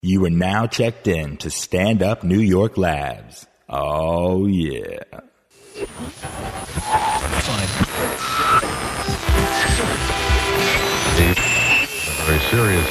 You are now checked in to Stand Up New York Labs. Oh, yeah. Very serious.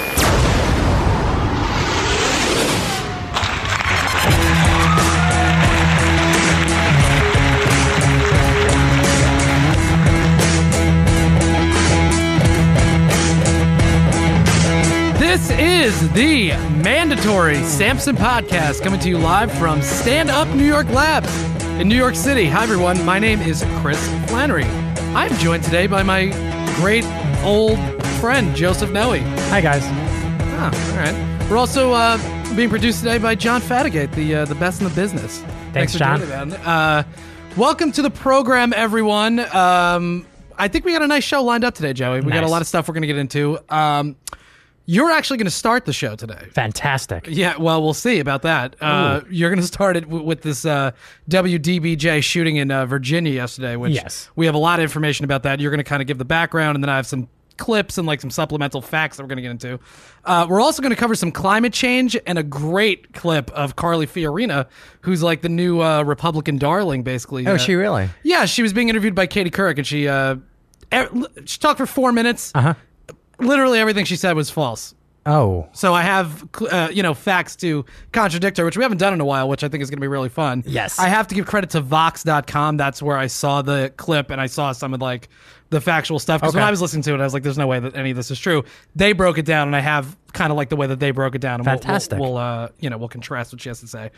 This is the mandatory Samson podcast coming to you live from Stand Up New York Labs in New York City. Hi, everyone. My name is Chris Flannery. I'm joined today by my great old friend, Joseph Noe. Hi, guys. Oh, all right. We're also being produced today by John Fatigate, the best in the business. Thanks, for John. doing it, man. Welcome to the program, everyone. I think we got a nice show lined up today, Joey. We got a lot of stuff we're going to get into. You're actually going to start the show today. Fantastic. Yeah, well, we'll see about that. You're going to start it with this WDBJ shooting in Virginia yesterday, which we have a lot of information about that. You're going to kind of give the background, and then I have some clips and like some supplemental facts that we're going to get into. We're also going to cover some climate change and a great clip of Carly Fiorina, who's like the new Republican darling, basically. Oh, she really? Yeah, she was being interviewed by Katie Couric, and she talked for 4 minutes. Uh-huh. Literally everything she said was false. Oh. So I have, facts to contradict her, which we haven't done in a while, which I think is going to be really fun. Yes. I have to give credit to Vox.com. That's where I saw the clip and I saw some of like the factual stuff. Because when I was listening to it, I was like, there's no way that any of this is true. They broke it down, and I have kind of like the way that they broke it down. And Fantastic. We'll contrast what she has to say.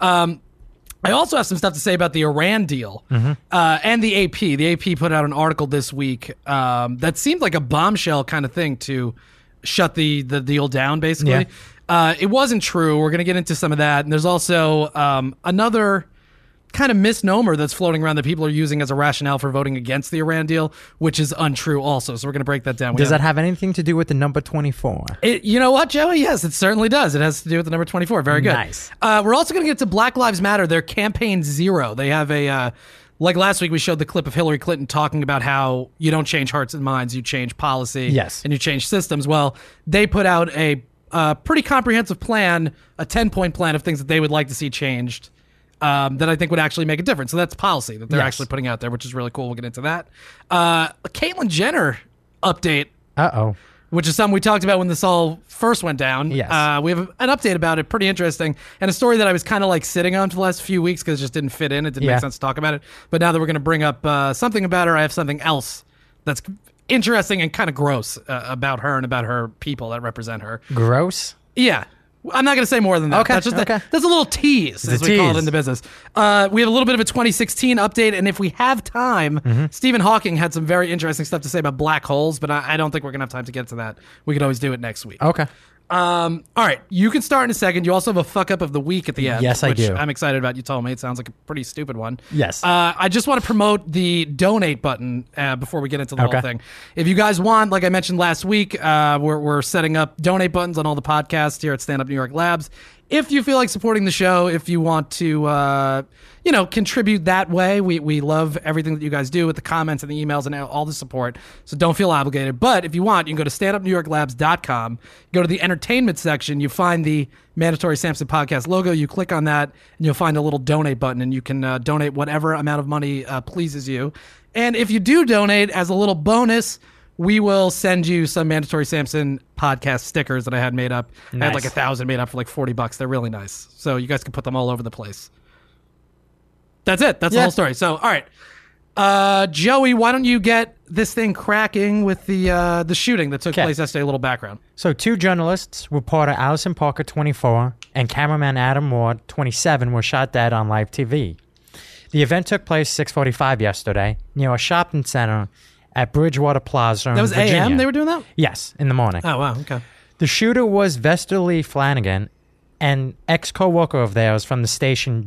I also have some stuff to say about the Iran deal and the AP. The AP put out an article this week that seemed like a bombshell kind of thing to shut the deal down, basically. Yeah. It wasn't true. We're going to get into some of that. And there's also another kind of misnomer that's floating around that people are using as a rationale for voting against the Iran deal, which is untrue also. So we're going to break that down. Does that have anything to do with the number 24? You know what, Joey? Yes, it certainly does. It has to do with the number 24. Very good. Nice. We're also going to get to Black Lives Matter, their Campaign Zero. They have a, like last week we showed the clip of Hillary Clinton talking about how you don't change hearts and minds, you change policy. Yes. And you change systems. Well, they put out a pretty comprehensive plan, a 10-point plan of things that they would like to see changed. That I think would actually make a difference. So that's policy that they're actually putting out there, which is really cool. We'll get into that. A Caitlyn Jenner update. Uh-oh. Which is something we talked about when this all first went down. Yes. We have an update about it, pretty interesting, and a story that I was kind of like sitting on for the last few weeks because it just didn't fit in. It didn't make sense to talk about it. But now that we're going to bring up something about her, I have something else that's interesting and kind of gross about her and about her people that represent her. Gross? Yeah. I'm not going to say more than that. Okay. That's just that's a little tease, as we call it in the business. We have a little bit of a 2016 update, and if we have time, Stephen Hawking had some very interesting stuff to say about black holes, but I don't think we're going to have time to get to that. We could always do it next week. Okay. All right, you can start in a second. You also have a fuck up of the week at the end. Yes, I which do. I'm excited about. You told me it sounds like a pretty stupid one. Yes. I just want to promote the donate button before we get into the whole thing. If you guys want, like I mentioned last week, we're setting up donate buttons on all the podcasts here at Stand Up New York Labs. If you feel like supporting the show, if you want to, contribute that way, we love everything that you guys do with the comments and the emails and all the support. So don't feel obligated. But if you want, you can go to standupnewyorklabs.com, go to the entertainment section, you find the Mandatory Samson Podcast logo, you click on that, and you'll find a little donate button, and you can donate whatever amount of money pleases you. And if you do donate, as a little bonus, we will send you some Mandatory Samson podcast stickers that I had made up. Nice. I had like 1,000 made up for like $40. They're really nice. So you guys can put them all over the place. That's it. That's the whole story. So, all right. Joey, why don't you get this thing cracking with the shooting that took place yesterday? A little background. So 2 journalists, reporter Allison Parker, 24, and cameraman Adam Ward, 27, were shot dead on live TV. The event took place 6:45 yesterday near a shopping center at Bridgewater Plaza in That was Virginia. AM they were doing that? Yes, in the morning. Oh, wow. Okay. The shooter was Vesterly Flanagan, an ex-co-worker of theirs from the station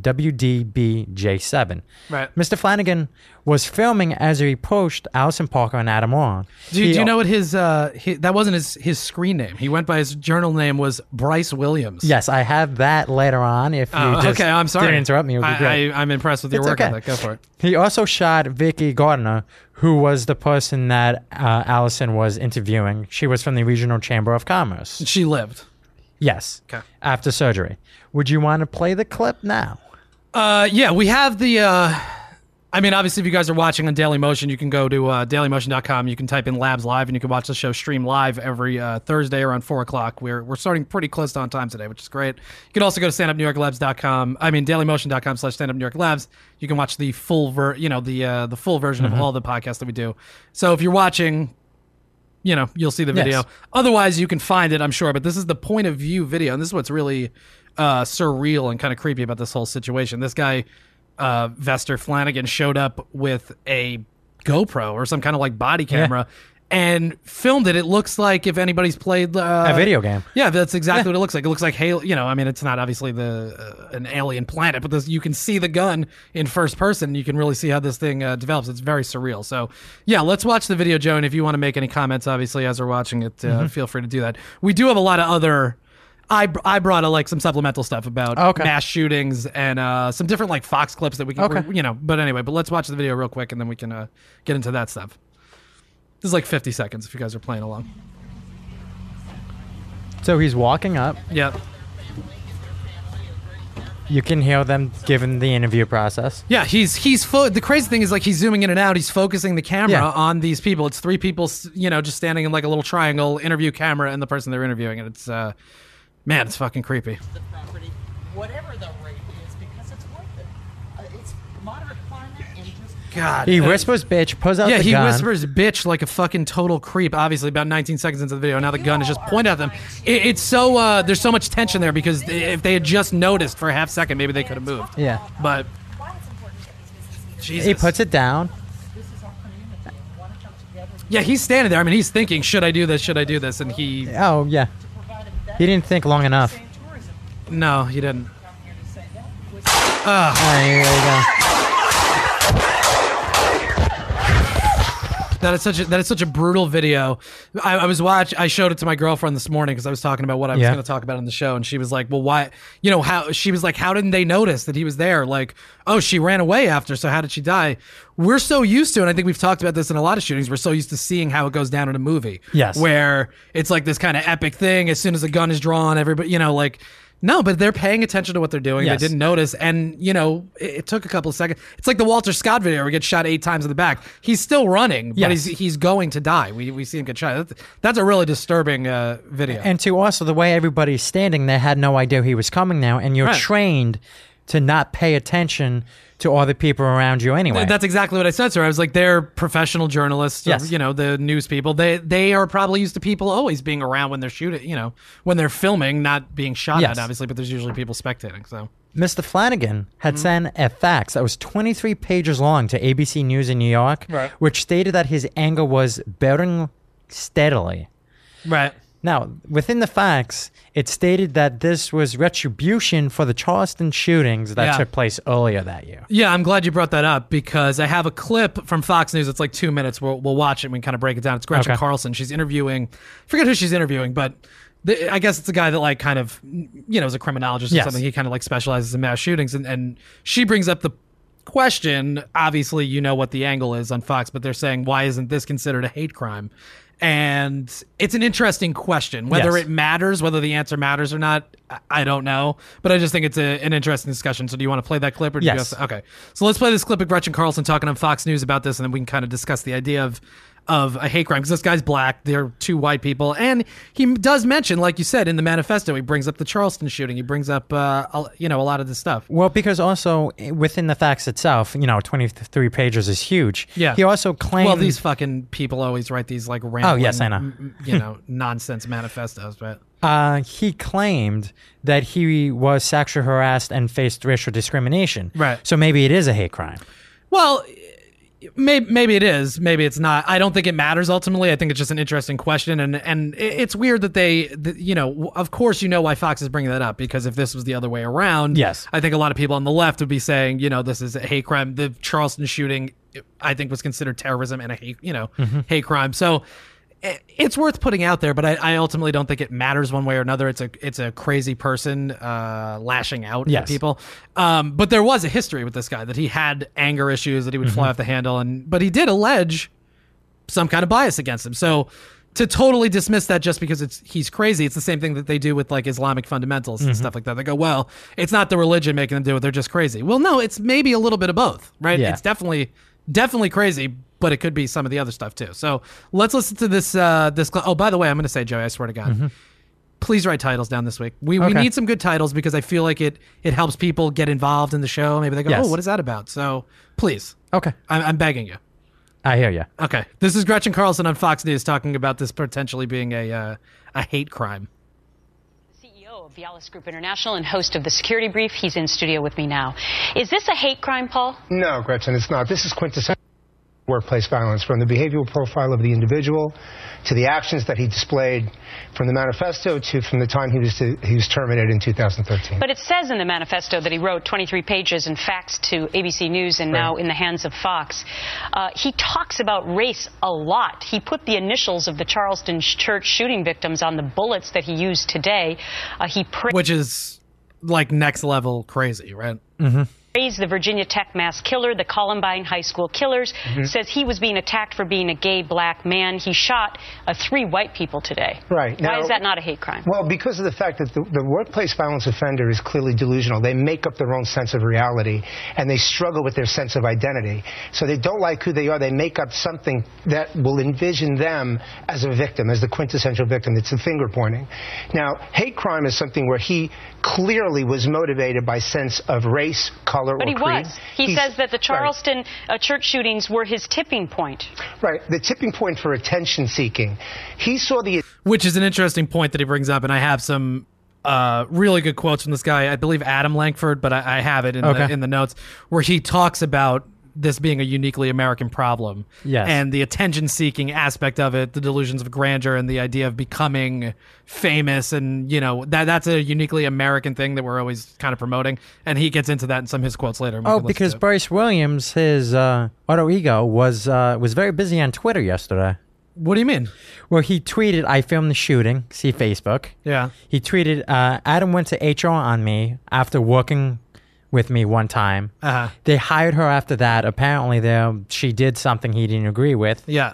WDBJ7. Right. Mr. Flanagan was filming as he approached Allison Parker and Adam Ward. Do you know what his that wasn't his screen name. He went by his journal name was Bryce Williams. Yes, I have that later on. If you just I'm sorry. didn't interrupt me, it would be great. I'm impressed with your work ethic. Go for it. He also shot Vicky Gardner, who was the person that Allison was interviewing. She was from the Regional Chamber of Commerce. She lived. Yes. Okay. After surgery. Would you want to play the clip now? Yeah, we have the. I mean, obviously, if you guys are watching on Dailymotion, you can go to dailymotion.com. You can type in Labs Live, and you can watch the show stream live every Thursday around 4 o'clock. We're starting pretty close to on time today, which is great. You can also go to standupnewyorklabs.com. I mean, dailymotion.com/standupnewyorklabs. You can watch the full the full version of all the podcasts that we do. So if you're watching, you'll see the video. Yes. Otherwise, you can find it, I'm sure. But this is the point of view video, and this is what's really surreal and kind of creepy about this whole situation. This guy, Vester Flanagan, showed up with a GoPro or some kind of like body camera and filmed it. It looks like if anybody's played A video game. Yeah, that's exactly what it looks like. It looks like Halo. I mean, it's not obviously an alien planet, but you can see the gun in first person. You can really see how this thing develops. It's very surreal. So, yeah, let's watch the video, Joe. And if you want to make any comments, obviously, as we're watching it, feel free to do that. We do have a lot of other. I brought some supplemental stuff about mass shootings and some different like Fox clips that we can, But anyway, let's watch the video real quick and then we can get into that stuff. This is like 50 seconds if you guys are playing along. So he's walking up. Yep. You can hear them given the interview process. Yeah, the crazy thing is like he's zooming in and out. He's focusing the camera on these people. It's three people, just standing in like a little triangle, interview camera, and the person they're interviewing, and it's. Man, it's fucking creepy. The property, whatever the rate is, because it's worth it. It's moderate climate and just... God. He whispers bitch, pulls out the gun. Yeah, he whispers bitch like a fucking total creep, obviously, about 19 seconds into the video. Now the gun is just pointed at them. It's so, there's so much tension there because if they had just noticed for a half second, maybe they could have moved. Yeah. But, Jesus. He puts it down. Yeah, he's standing there. I mean, he's thinking, should I do this? Should I do this? And he... Oh, yeah. He didn't think long enough. No, he didn't. There you go. That is such a brutal video. I showed it to my girlfriend this morning because I was talking about what I was going to talk about on the show, and she was like, "Well, why? How didn't they notice that he was there? Like, oh, she ran away after, so how did she die?" We're so used to, and I think we've talked about this in a lot of shootings. We're so used to seeing how it goes down in a movie, where it's like this kind of epic thing. As soon as the gun is drawn, everybody, No, but they're paying attention to what they're doing. Yes. They didn't notice. And, it took a couple of seconds. It's like the Walter Scott video where he gets shot 8 times in the back. He's still running, but he's going to die. We see him get shot. That's a really disturbing video. And to also the way everybody's standing, they had no idea he was coming now. And you're trained to not pay attention to all the people around you anyway. That's exactly what I said, sir. I was like, they're professional journalists, yes. The news people. They are probably used to people always being around when they're shooting, when they're filming, not being shot at, obviously, but there's usually people spectating, so. Mr. Flanagan had sent a fax that was 23 pages long to ABC News in New York, which stated that his anger was building steadily. Right. Now, within the fax, it stated that this was retribution for the Charleston shootings that took place earlier that year. Yeah, I'm glad you brought that up because I have a clip from Fox News. It's like 2 minutes. We'll watch it and we can kind of break it down. It's Gretchen Carlson. She's interviewing, I forget who she's interviewing, but I guess it's a guy that like kind of, is a criminologist or something. He kind of like specializes in mass shootings. And she brings up the question, obviously, what the angle is on Fox, but they're saying, why isn't this considered a hate crime? And it's an interesting question. Whether it matters, whether the answer matters or not, I don't know. But I just think it's an interesting discussion. So do you want to play that clip? Or do you okay. So let's play this clip of Gretchen Carlson talking on Fox News about this, and then we can kind of discuss the idea of a hate crime. Because this guy's black. They're 2 white people. And he does mention, like you said, in the manifesto, he brings up the Charleston shooting. He brings up, a lot of this stuff. Well, because also within the facts itself, 23 pages is huge. Yeah. He also claimed... Well, these fucking people always write these like rambling, oh, yes, I know. Nonsense manifestos, but... he claimed that he was sexually harassed and faced racial discrimination. Right. So maybe it is a hate crime. Well, maybe it is. Maybe it's not. I don't think it matters ultimately. I think it's just an interesting question. And it's weird that of course why Fox is bringing that up, because if this was the other way around, I think a lot of people on the left would be saying, this is a hate crime. The Charleston shooting, I think, was considered terrorism and a hate, hate crime. So it's worth putting out there, but I ultimately don't think it matters one way or another. It's a crazy person lashing out at people. But there was a history with this guy that he had anger issues, that he would fly off the handle, but he did allege some kind of bias against him. So to totally dismiss that just because he's crazy. It's the same thing that they do with like Islamic fundamentals and stuff like that. They go, well, it's not the religion making them do it. They're just crazy. Well, no, it's maybe a little bit of both, right? Yeah. It's definitely crazy, but it could be some of the other stuff too. So let's listen to this. Oh, by the way, I'm going to say, Joey, I swear to God, please write titles down this week. We need some good titles because I feel like it helps people get involved in the show. Maybe they go, Yes. oh, what is that about? So please. Okay. I'm begging you. I hear you. Okay. This is Gretchen Carlson on Fox News talking about this potentially being a hate crime. CEO of Vialis Group International and host of the Security Brief. He's in studio with me now. Is this a hate crime, Paul? No, Gretchen, it's not. This is quintessential workplace violence, from the behavioral profile of the individual to the actions that he displayed from the manifesto to from the time he was terminated in 2013. But it says in the manifesto that he wrote 23 pages and faxed to ABC News and now in the hands of Fox. He talks about race a lot. He put the initials of the Charleston church shooting victims on the bullets that he used today. Which is like next level crazy, right? Praised the Virginia Tech mass killer, the Columbine High School killers, says he was being attacked for being a gay black man. He shot 3 white people today. Right. Why is that not a hate crime? Well, because of the fact that the workplace violence offender is clearly delusional. They make up their own sense of reality, and they struggle with their sense of identity. So they don't like who they are. They make up something that will envision them as a victim, as the quintessential victim. It's the finger pointing. Now, hate crime is something where he clearly was motivated by sense of race, color, but or creed. He says that the Charleston church shootings were his tipping point. Right, the tipping point for attention seeking. He saw the... Which is an interesting point that he brings up, and I have some really good quotes from this guy, I believe Adam Lankford, but I have it in the notes, where he talks about this being a uniquely American problem. Yes. And the attention-seeking aspect of it, the delusions of grandeur, and the idea of becoming famous, and, you know, that's a uniquely American thing that we're always kind of promoting. And he gets into that in some of his quotes later. Oh, because Bryce Williams, his auto ego, was very busy on Twitter yesterday. What do you mean? Well, he tweeted, I filmed the shooting. See Facebook. Yeah. He tweeted, Adam went to HR on me after working with me one time. They hired her after that. Apparently, she did something he didn't agree with. Yeah.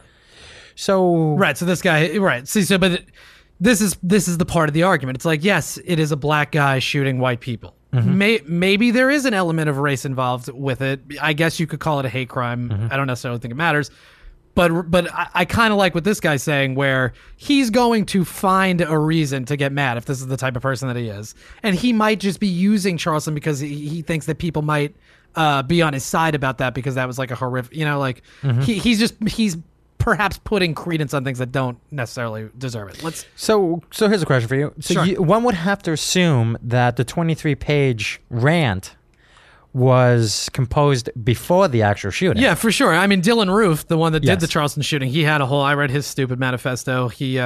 So right. So this guy, right. See, so but this is the part of the argument. It's like, yes, it is a black guy shooting white people. Maybe there is an element of race involved with it. I guess you could call it a hate crime. I don't necessarily think it matters. But I kind of like what this guy's saying, where he's going to find a reason to get mad if this is the type of person that he is. And he might just be using Charleston because he thinks that people might be on his side about that, because that was like a horrific, you know, like he's perhaps putting credence on things that don't necessarily deserve it. So here's a question for you. So Sure. one would have to assume that the 23-page rant was composed before the actual shooting. Yeah, for sure. I mean, Dylan Roof, the one that did Yes. the Charleston shooting, he had a whole. I read his stupid manifesto. He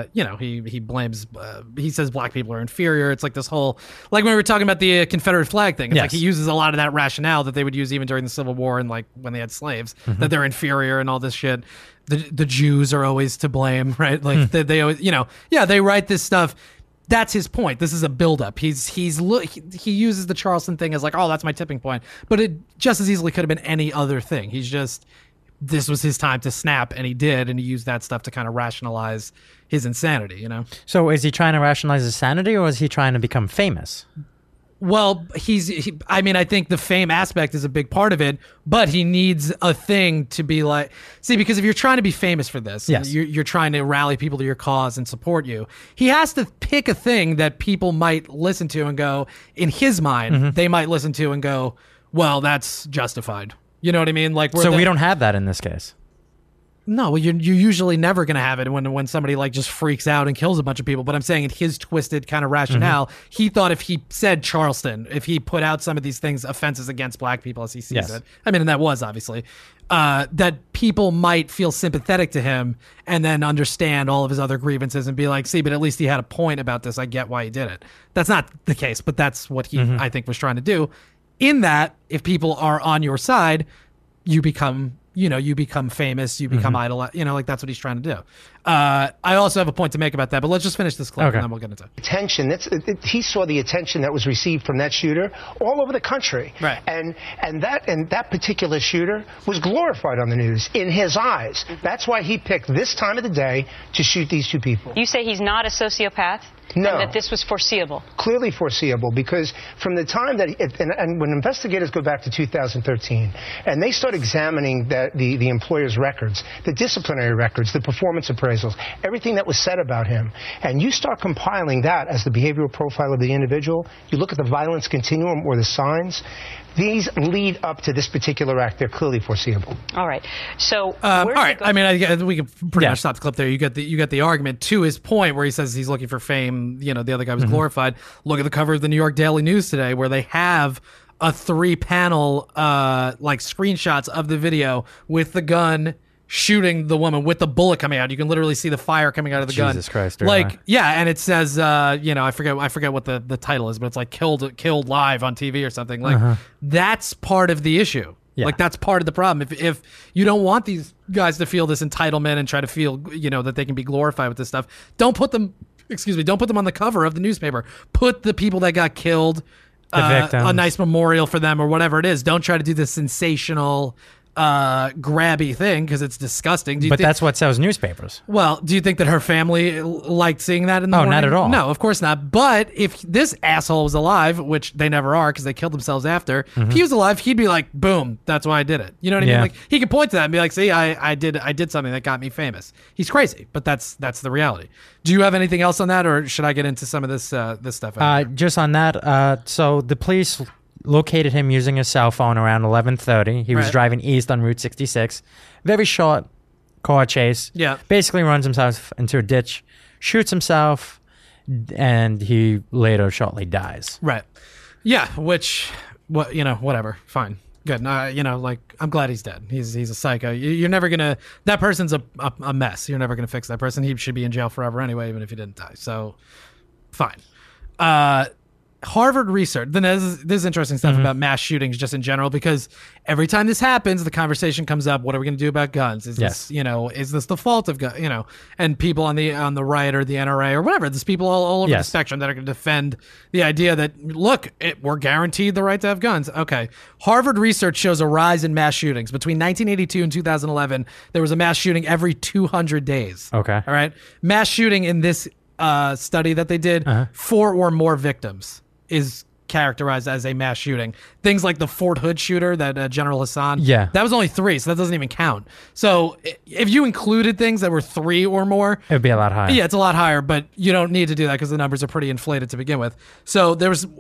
blames. He says black people are inferior. It's like this whole, like when we were talking about the Confederate flag thing. It's like Yes. he uses a lot of that rationale that they would use even during the Civil War and like when they had slaves, that they're inferior and all this shit. The Jews are always to blame, right? Like they always, they write this stuff. That's his point. This is a buildup. He uses the Charleston thing as like, oh, that's my tipping point. But it just as easily could have been any other thing. This was his time to snap, and he did, and he used that stuff to kind of rationalize his insanity, you know? So is he trying to rationalize his sanity, or is he trying to become famous? Well, I think the fame aspect is a big part of it, but he needs a thing to be like, see, because if you're trying to be famous for this, Yes. you're trying to rally people to your cause and support you, he has to pick a thing that people might listen to and go, in his mind, they might listen to and go, well, that's justified. You know what I mean? Like, We don't have that in this case. No, well, you're usually never going to have it when somebody like just freaks out and kills a bunch of people. But I'm saying in his twisted kind of rationale, he thought if he said Charleston, if he put out some of these things, offenses against black people as he sees Yes. it. I mean, and that was obviously, that people might feel sympathetic to him and then understand all of his other grievances and be like, see, but at least he had a point about this. I get why he did it. That's not the case, but that's what he, I think, was trying to do. In that, if people are on your side, you become you become famous, you become idol, like that's what he's trying to do. I also have a point to make about that, but let's just finish this clip and then we'll get into it. Attention. He saw the attention that was received from that shooter all over the country. Right. And that particular shooter was glorified on the news in his eyes. That's why he picked this time of the day to shoot these two people. You say he's not a sociopath? No. And that this was foreseeable? Clearly foreseeable, because from the time that, and when investigators go back to 2013, and they start examining the employer's records, the disciplinary records, the performance appraisals, everything that was said about him, and you start compiling that as the behavioral profile of the individual, you look at the violence continuum or the signs, these lead up to this particular act. They're clearly foreseeable. All right. So, all right. I mean, we can pretty much stop the clip there. You get the argument to his point where he says he's looking for fame. The other guy was glorified. Look at the cover of the New York Daily News today, where they have a 3-panel like screenshots of the video with the gun shooting the woman with the bullet coming out. You can literally see the fire coming out of the gun. Jesus Christ! Like, and it says, I forget what the title is, but it's like killed live on TV or something. Like, that's part of the issue. Yeah. Like, that's part of the problem. If you don't want these guys to feel this entitlement and try to feel, that they can be glorified with this stuff, don't put them on the cover of the newspaper. Put the people that got killed, a nice memorial for them or whatever it is. Don't try to do the sensational, grabby thing, because it's disgusting. But that's what sells newspapers. Well, do you think that her family liked seeing that in the morning? Not at all. No, of course not. But if this asshole was alive, which they never are because they killed themselves after, if he was alive, he'd be like, boom, that's why I did it. You know what I mean? Like, he could point to that and be like, see, I did something that got me famous. He's crazy, but that's the reality. Do you have anything else on that, or should I get into some of this stuff? Just on that, so the police located him using his cell phone around 11:30. He was driving east on Route 66. Very short car chase. Yeah. Basically runs himself into a ditch, shoots himself, and he later shortly dies. Right. Yeah, whatever. Fine. Good. I'm glad he's dead. He's a psycho. You're never gonna. That person's a mess. You're never gonna fix that person. He should be in jail forever anyway, even if he didn't die. So, fine. Harvard research. Then there's interesting stuff about mass shootings just in general, because every time this happens, the conversation comes up. What are we going to do about guns? Is this the fault of gun? And people on the right or the NRA or whatever. There's people all over the spectrum that are going to defend the idea that, look, we're guaranteed the right to have guns. Okay. Harvard research shows a rise in mass shootings between 1982 and 2011. There was a mass shooting every 200 days. Okay. All right. Mass shooting in this study that they did, 4 or more victims is characterized as a mass shooting. Things like the Fort Hood shooter, that General Hassan, that was only 3, so that doesn't even count. So if you included things that were 3 or more, it would be a lot higher. Yeah, it's a lot higher, but you don't need to do that because the numbers are pretty inflated to begin with. So there was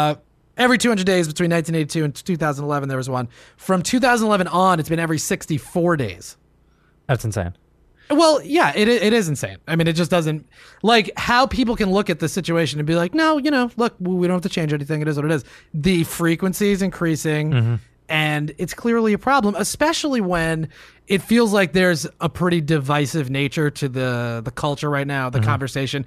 every 200 days between 1982 and 2011, there was one. From 2011 on, it's been every 64 days. That's insane. Well, yeah, it is insane. I mean, it just doesn't, like, how people can look at the situation and be like, no, look, we don't have to change anything. It is what it is. The frequency is increasing, and it's clearly a problem, especially when it feels like there's a pretty divisive nature to the culture right now, the conversation.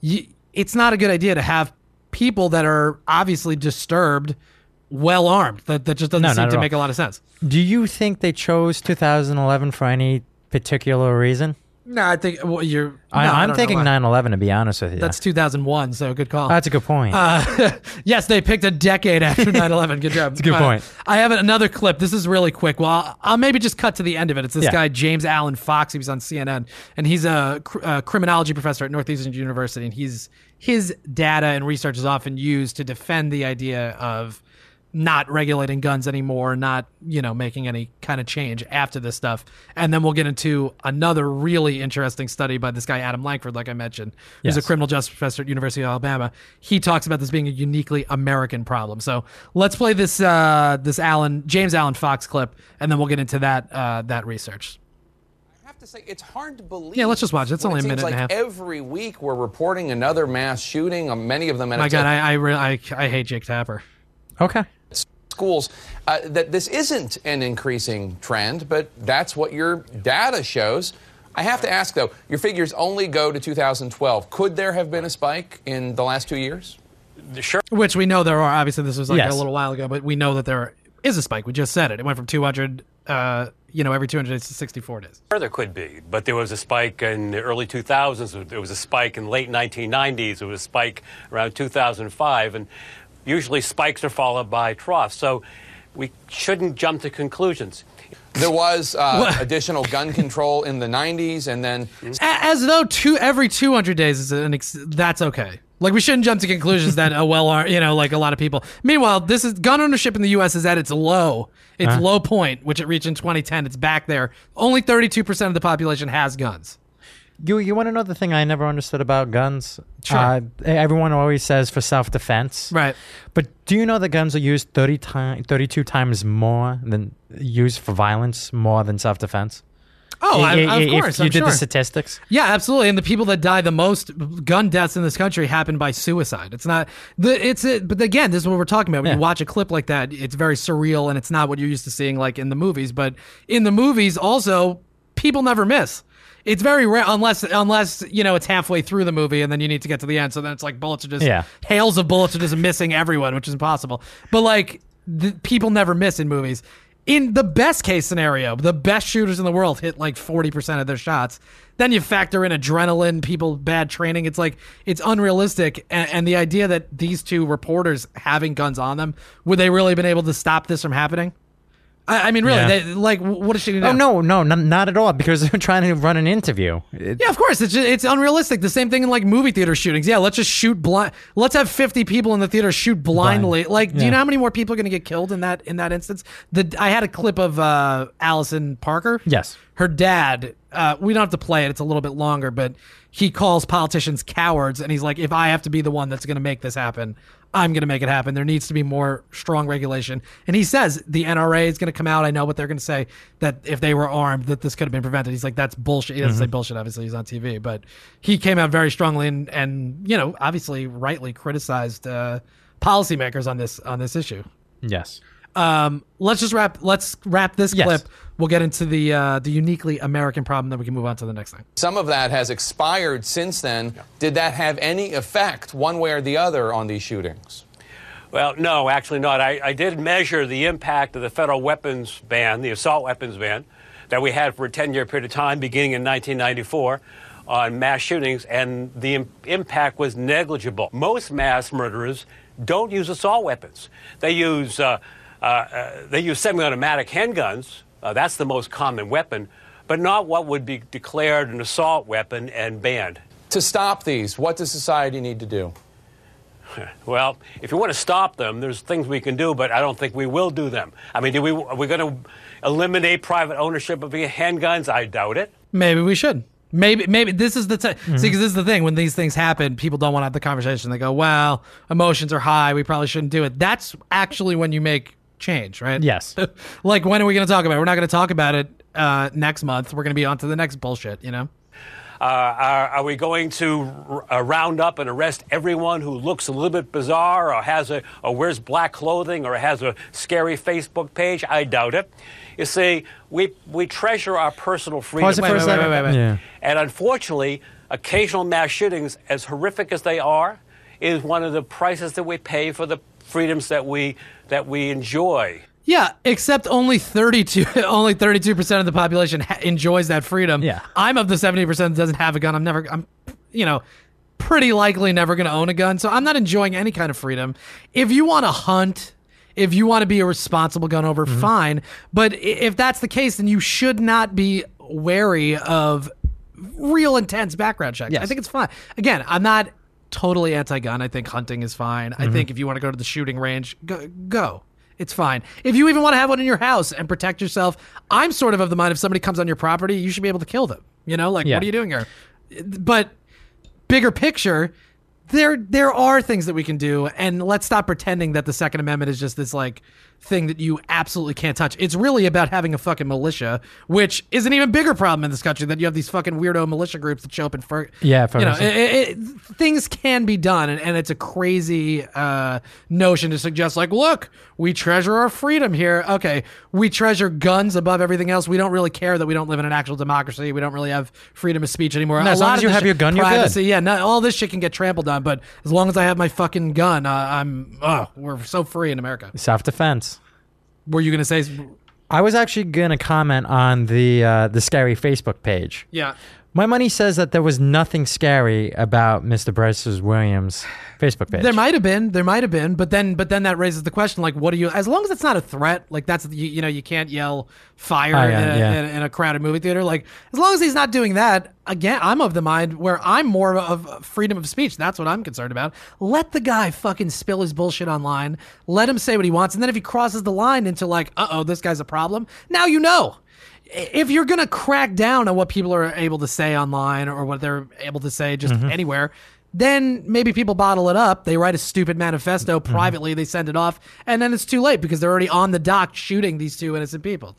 It's not a good idea to have people that are obviously disturbed well armed. That just doesn't seem to make a lot of sense. Do you think they chose 2011 for any particular reason? No, I think I'm thinking 9/11, to be honest with you. That's 2001, so good call. That's a good point. Yes, they picked a decade after 9/11. Good job. That's a good point. I have another clip. This is really quick. Well, I'll maybe just cut to the end of it. It's this guy, James Alan Fox. He was on CNN, and he's a criminology professor at Northeastern University, and his data and research is often used to defend the idea of not regulating guns anymore, not, making any kind of change after this stuff. And then we'll get into another really interesting study by this guy, Adam Lankford, like I mentioned, who's a criminal justice professor at University of Alabama. He talks about this being a uniquely American problem. So let's play this James Alan Fox clip, and then we'll get into that research. I have to say, it's hard to believe. Yeah, let's just watch it. It's only a minute and a half. Every week we're reporting another mass shooting, many of them at My God, I hate Jake Tapper. Okay. Schools, that this isn't an increasing trend, but that's what your data shows. I have to ask, though, your figures only go to 2012. Could there have been a spike in the last 2 years? Sure. Which we know there are. Obviously, this was a little while ago, but we know that there is a spike. We just said it. It went from 200, every 200 days to 64 days. There could be, but there was a spike in the early 2000s. There was a spike in late 1990s. There was a spike around 2005, and usually spikes are followed by troughs. So we shouldn't jump to conclusions. There was additional gun control in the 90s, and then... As though every 200 days is that's okay. Like, we shouldn't jump to conclusions that, like a lot of people. Meanwhile, gun ownership in the U.S. is at its low. Its low point, which it reached in 2010. It's back there. Only 32% of the population has guns. You want to know the thing I never understood about guns? Sure. Everyone always says for self-defense. Right. But do you know that guns are used 32 times more than used for violence, more than self-defense? Oh, of course. If you did the statistics. Yeah, absolutely. And the people that die the most gun deaths in this country happen by suicide. It's not but again, this is what we're talking about. When you watch a clip like that, it's very surreal and it's not what you're used to seeing like in the movies. But in the movies also, people never miss. It's very rare unless it's halfway through the movie and then you need to get to the end. So then it's like bullets are just hails of bullets are just missing everyone, which is impossible. But like people never miss in movies. In the best case scenario, the best shooters in the world hit like 40% of their shots. Then you factor in adrenaline, people, bad training. It's like, it's unrealistic. And the idea that these two reporters having guns on them, would they really been able to stop this from happening? I mean, really, what is she going to do? Oh, no, not at all, because they're trying to run an interview. Yeah, of course. It's unrealistic. The same thing in, like, movie theater shootings. Yeah, let's just shoot blind. Let's have 50 people in the theater shoot blindly. Do you know how many more people are going to get killed in that instance? I had a clip of Allison Parker. Yes. Her dad, we don't have to play it. It's a little bit longer, but he calls politicians cowards, and he's like, if I have to be the one that's going to make this happen, I'm going to make it happen. There needs to be more strong regulation. And he says the NRA is going to come out. I know what they're going to say, that if they were armed, that this could have been prevented. He's like, that's bullshit. He doesn't say bullshit, obviously. He's on TV. But he came out very strongly and obviously rightly criticized policymakers on this issue. Yes. Let's wrap this clip. We'll get into the uniquely American problem, then we can move on to the next thing. Some of that has expired since then. Did that have any effect, one way or the other, on these shootings? Well, no, actually not. I did measure the impact of the federal weapons ban, the assault weapons ban, that we had for a 10-year period of time, beginning in 1994, on mass shootings, and the impact was negligible. Most mass murderers don't use assault weapons. They use semi-automatic handguns. That's the most common weapon, but not what would be declared an assault weapon and banned. To stop these, what does society need to do? Well, if you want to stop them, there's things we can do, but I don't think we will do them. I mean, are we going to eliminate private ownership of handguns? I doubt it. Maybe we should. Maybe this is the time. See, because this is the thing. When these things happen, people don't want to have the conversation. They go, well, emotions are high. We probably shouldn't do it. That's actually when you make change, right? Yes. Like, when are we going to talk about it? We're not going to talk about it next month. We're going to be on to the next bullshit, Are we going to round up and arrest everyone who looks a little bit bizarre or wears black clothing or has a scary Facebook page? I doubt it. You see, we treasure our personal freedom. Pause it for a second. Wait. Yeah. And unfortunately, occasional mass shootings, as horrific as they are, is one of the prices that we pay for the freedoms that we enjoy. Yeah, except only 32% of the population enjoys that freedom. Yeah. I'm of the 70% that doesn't have a gun. I'm pretty likely never going to own a gun, so I'm not enjoying any kind of freedom. If you want to hunt, if you want to be a responsible gun owner, fine. But if that's the case, then you should not be wary of real intense background checks. Yes. I think it's fine. Again, I'm not totally anti-gun. I think hunting is fine. I think if you want to go to the shooting range, go. It's fine. If you even want to have one in your house and protect yourself, I'm sort of the mind if somebody comes on your property, you should be able to kill them. What are you doing here? But bigger picture, there are things that we can do, and let's stop pretending that the Second Amendment is just this thing that you absolutely can't touch. It's really about having a fucking militia, which is an even bigger problem in this country, that you have these fucking weirdo militia groups that show up and things can be done, and it's a crazy notion to suggest look, we treasure our freedom here. Okay, we treasure guns above everything else. We don't really care that we don't live in an actual democracy. We don't really have freedom of speech anymore. No, as long as you have your gun, privacy, you're good. All this shit can get trampled on, but as long as I have my fucking gun, we're so free in America. Self-defense. Were you going to say? I was actually going to comment on the scary Facebook page. Yeah. My money says that there was nothing scary about Mr. Bryce Williams' Facebook page. There might have been, but then that raises the question, like, what do you? As long as it's not a threat, like that's you can't yell fire in a crowded movie theater. Like, as long as he's not doing that, again, I'm of the mind where I'm more of freedom of speech. That's what I'm concerned about. Let the guy fucking spill his bullshit online. Let him say what he wants, and then if he crosses the line into like, this guy's a problem, now you know. If you're going to crack down on what people are able to say online or what they're able to say just anywhere, then maybe people bottle it up. They write a stupid manifesto privately. They send it off. And then it's too late because they're already on the dock shooting these 3 innocent people.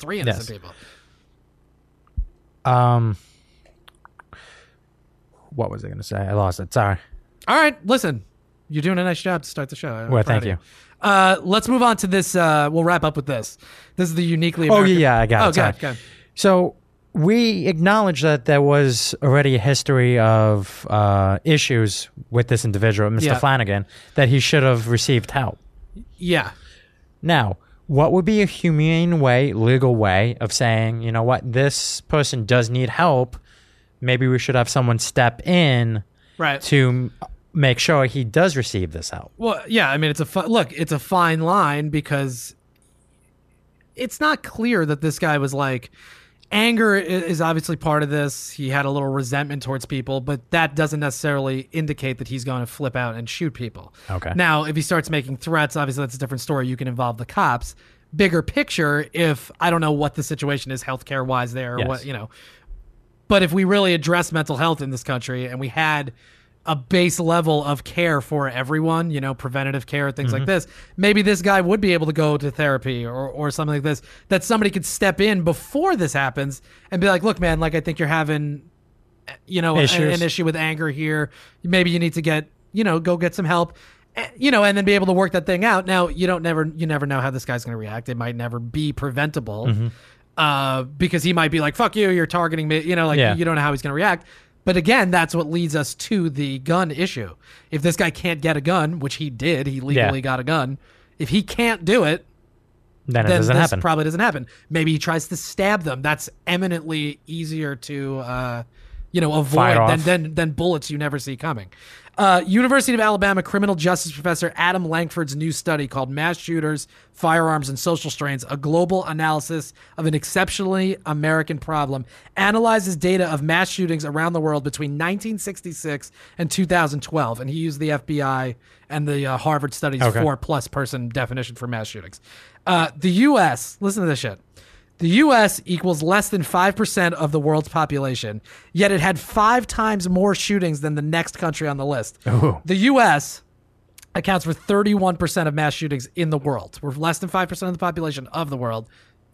What was I going to say? I lost it. Sorry. All right. Listen, you're doing a nice job to start the show. Well, thank you. Let's move on to this. We'll wrap up with this. This is the uniquely American. Oh, yeah. I got it. Go ahead. So we acknowledge that there was already a history of issues with this individual, Mr. Flanagan, that he should have received help. Yeah. Now, what would be a humane way, legal way of saying, you know what, this person does need help. Maybe we should have someone step in to make sure he does receive this help. Well, yeah, I mean, it's a fine line because it's not clear that this guy was like, anger is obviously part of this. He had a little resentment towards people, but that doesn't necessarily indicate that he's going to flip out and shoot people. Okay. Now, if he starts making threats, obviously that's a different story. You can involve the cops. Bigger picture, if I don't know what the situation is healthcare wise there, or what, but if we really address mental health in this country and we had a base level of care for everyone, preventative care, things like this, maybe this guy would be able to go to therapy or something like this, that somebody could step in before this happens and be like, look, man, like, I think you're having, an issue with anger here. Maybe you need to get, go get some help, and then be able to work that thing out. Now, you never know how this guy's going to react. It might never be preventable because he might be like, fuck you, you're targeting me. You don't know how he's going to react. But again, that's what leads us to the gun issue. If this guy can't get a gun, which he did, he legally got a gun. If he can't do it, then this happen. Probably doesn't happen. Maybe he tries to stab them. That's eminently easier to, avoid than bullets you never see coming. University of Alabama criminal justice professor Adam Lankford's new study called Mass Shooters, Firearms, and Social Strains, a global analysis of an exceptionally American problem, analyzes data of mass shootings around the world between 1966 and 2012. And he used the FBI and the Harvard Studies 4+ person definition for mass shootings. The U.S., listen to this shit. The U.S. equals less than 5% of the world's population, yet it had 5 times more shootings than the next country on the list. Ooh. The U.S. accounts for 31% of mass shootings in the world. We're less than 5% of the population of the world.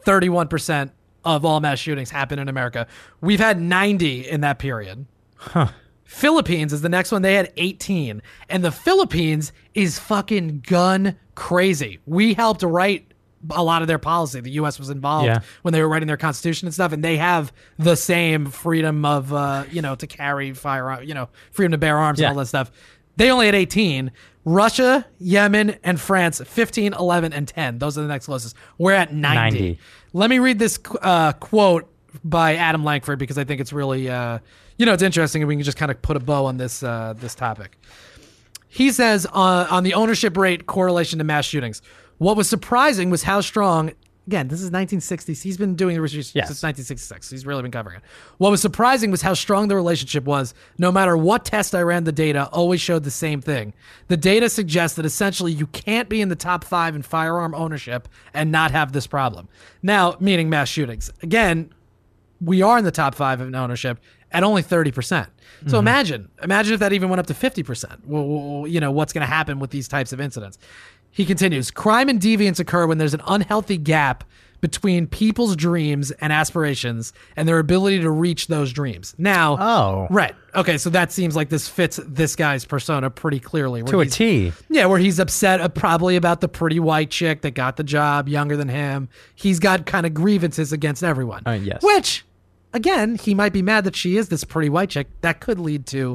31% of all mass shootings happen in America. We've had 90 in that period. Huh. Philippines is the next one. They had 18. And the Philippines is fucking gun crazy. We helped write a lot of their policy. The U.S. was involved when they were writing their constitution and stuff, and they have the same freedom of, to carry firearm, freedom to bear arms and all that stuff. They only had 18. Russia, Yemen, and France, 15, 11, and 10. Those are the next closest. We're at 90. Let me read this quote by Adam Lankford because I think it's really, it's interesting, and we can just kind of put a bow on this this topic. He says on the ownership rate correlation to mass shootings, what was surprising was how strong, again, this is 1960s. He's been doing the research since 1966. He's really been covering it. What was surprising was how strong the relationship was. No matter what test I ran, the data always showed the same thing. The data suggests that essentially you can't be in the top 5 in firearm ownership and not have this problem. Now, meaning mass shootings. Again, we are in the top 5 in ownership at only 30%. So imagine if that even went up to 50%. Well, what's going to happen with these types of incidents? He continues, crime and deviance occur when there's an unhealthy gap between people's dreams and aspirations and their ability to reach those dreams. Now, right. Okay, so that seems like this fits this guy's persona pretty clearly. To a T. Yeah, where he's upset probably about the pretty white chick that got the job, younger than him. He's got kind of grievances against everyone. Yes. Which, again, he might be mad that she is this pretty white chick. That could lead to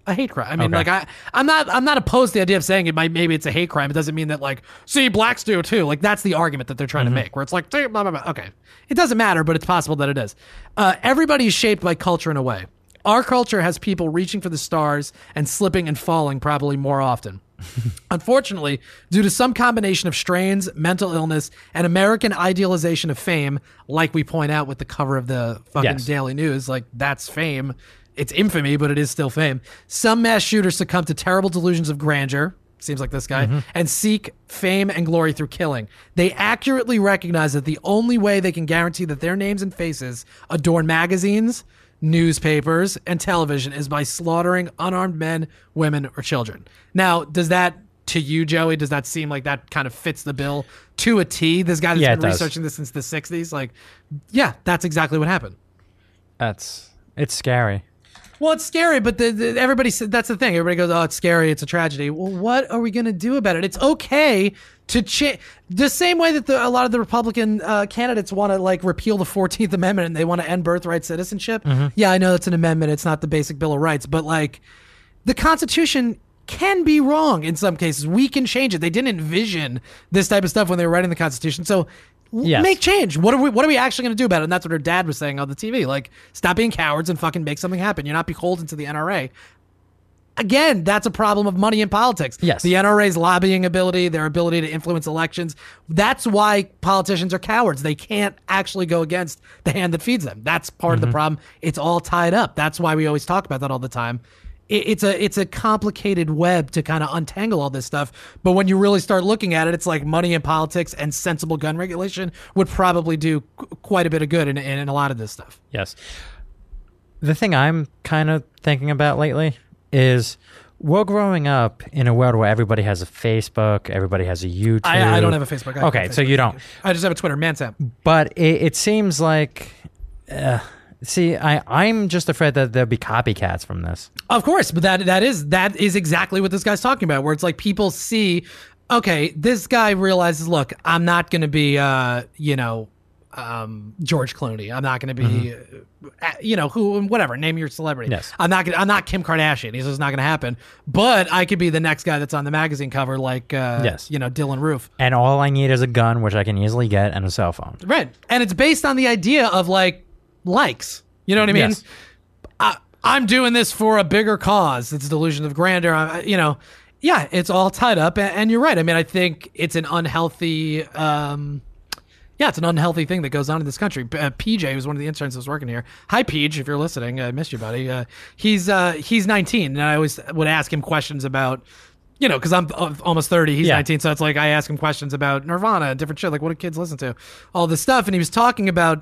a hate crime. I mean, like I'm not opposed to the idea of saying maybe it's a hate crime. It doesn't mean that like, see, blacks do too. Like that's the argument that they're trying to make, where it's like, blah, blah, blah. Okay, it doesn't matter, but it's possible that it is. Everybody is shaped by culture in a way. Our culture has people reaching for the stars and slipping and falling probably more often. Unfortunately, due to some combination of strains, mental illness, and American idealization of fame, like we point out with the cover of the fucking Daily News, like that's fame. It's infamy, but it is still fame. Some mass shooters succumb to terrible delusions of grandeur, seems like this guy, and seek fame and glory through killing. They accurately recognize that the only way they can guarantee that their names and faces adorn magazines, newspapers, and television is by slaughtering unarmed men, women, or children. Now, does that, to you, Joey, does that seem like that kind of fits the bill to a T? This guy that's been researching this since the 60s, like, yeah, that's exactly what happened. It's scary. Well, it's scary, but everybody said that's the thing. Everybody goes, "Oh, it's scary. It's a tragedy." Well, what are we going to do about it? It's okay to change the same way that a lot of the Republican candidates want to like repeal the 14th Amendment and they want to end birthright citizenship. Yeah, I know it's an amendment. It's not the basic Bill of Rights, but like the Constitution can be wrong in some cases. We can change it. They didn't envision this type of stuff when they were writing the Constitution. So make change. What are we actually going to do about it? And that's what her dad was saying on the TV. Like, stop being cowards and fucking make something happen. You're not beholden to the NRA. Again, that's a problem of money in politics. Yes. The NRA's lobbying ability, their ability to influence elections. That's why politicians are cowards. They can't actually go against the hand that feeds them. That's part of the problem. It's all tied up. That's why we always talk about that all the time. It's a complicated web to kind of untangle all this stuff. But when you really start looking at it, it's like money in politics and sensible gun regulation would probably do quite a bit of good in a lot of this stuff. Yes. The thing I'm kind of thinking about lately is we're growing up in a world where everybody has a Facebook, everybody has a YouTube. I don't have a Facebook. Okay, so you don't. I just have a Twitter, Mansap. But it seems like... See, I'm just afraid that there'll be copycats from this. Of course, but that is exactly what this guy's talking about, where it's like people see, okay, this guy realizes, look, I'm not going to be, George Clooney. I'm not going to be, whatever, name your celebrity. Yes. I'm not Kim Kardashian. He's just not going to happen. But I could be the next guy that's on the magazine cover, like, Dylan Roof. And all I need is a gun, which I can easily get, and a cell phone. Right. And it's based on the idea of likes. You know what I mean? Yes. I'm doing this for a bigger cause. It's a delusion of grandeur. Yeah, it's all tied up. And you're right. I mean, I think it's an unhealthy, it's an unhealthy thing that goes on in this country. PJ, who's one of the interns that was working here. Hi, PJ, if you're listening. I missed you, buddy. He's 19, and I always would ask him questions about, because I'm almost 30, he's 19, so it's like I ask him questions about Nirvana and different shit, like what do kids listen to? All this stuff. And he was talking about,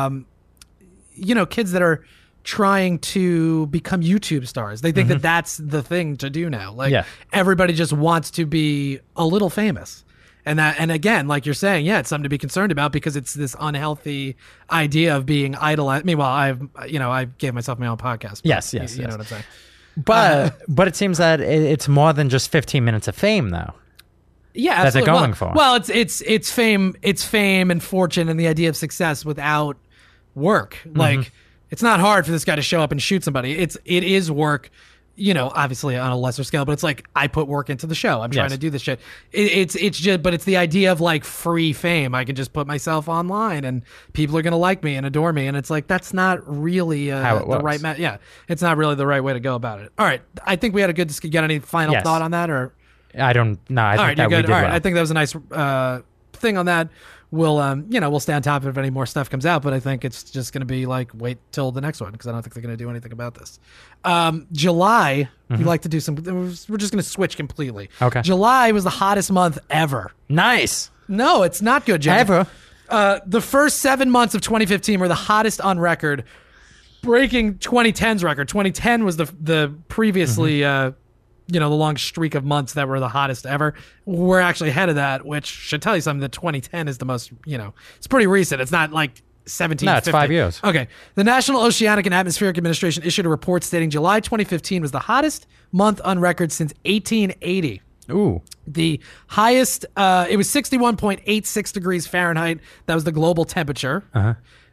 kids that are trying to become YouTube stars. They think that that's the thing to do now. Like everybody just wants to be a little famous. And again, like you're saying, it's something to be concerned about because it's this unhealthy idea of being idolized. Meanwhile, I gave myself my own podcast. Yes. You know what I'm saying? But it seems that it's more than just 15 minutes of fame, though. Yeah, that they're going for. Well, it's fame and fortune and the idea of success without work. Like it's not hard for this guy to show up and shoot somebody. It is work, obviously on a lesser scale, but it's like I put work into the show. I'm trying to do this shit. It's just, but it's the idea of like free fame. I can just put myself online and people are going to like me and adore me. And it's like, that's not really how it the works. right, it's not really the right way to go about it. All right. I think we had a good, get any final thought on that or? I don't know. I think that we did well. well. I think that was a nice thing on that. We'll we'll stay on top of it if any more stuff comes out, but I think it's just going to be like wait till the next one because I don't think they're going to do anything about this. July, we like to do some. We're just going to switch completely. Okay. July was the hottest month ever. Nice. No, it's not good, Jim. Ever. The first 7 months of 2015 were the hottest on record, breaking 2010's record. 2010 was the previously. The long streak of months that were the hottest ever. We're actually ahead of that, which should tell you something that 2010 is the most, it's pretty recent. It's not like 17, No, it's 50. 5 years. Okay. The National Oceanic and Atmospheric Administration issued a report stating July 2015 was the hottest month on record since 1880. Ooh. The highest, it was 61.86 degrees Fahrenheit. That was the global temperature.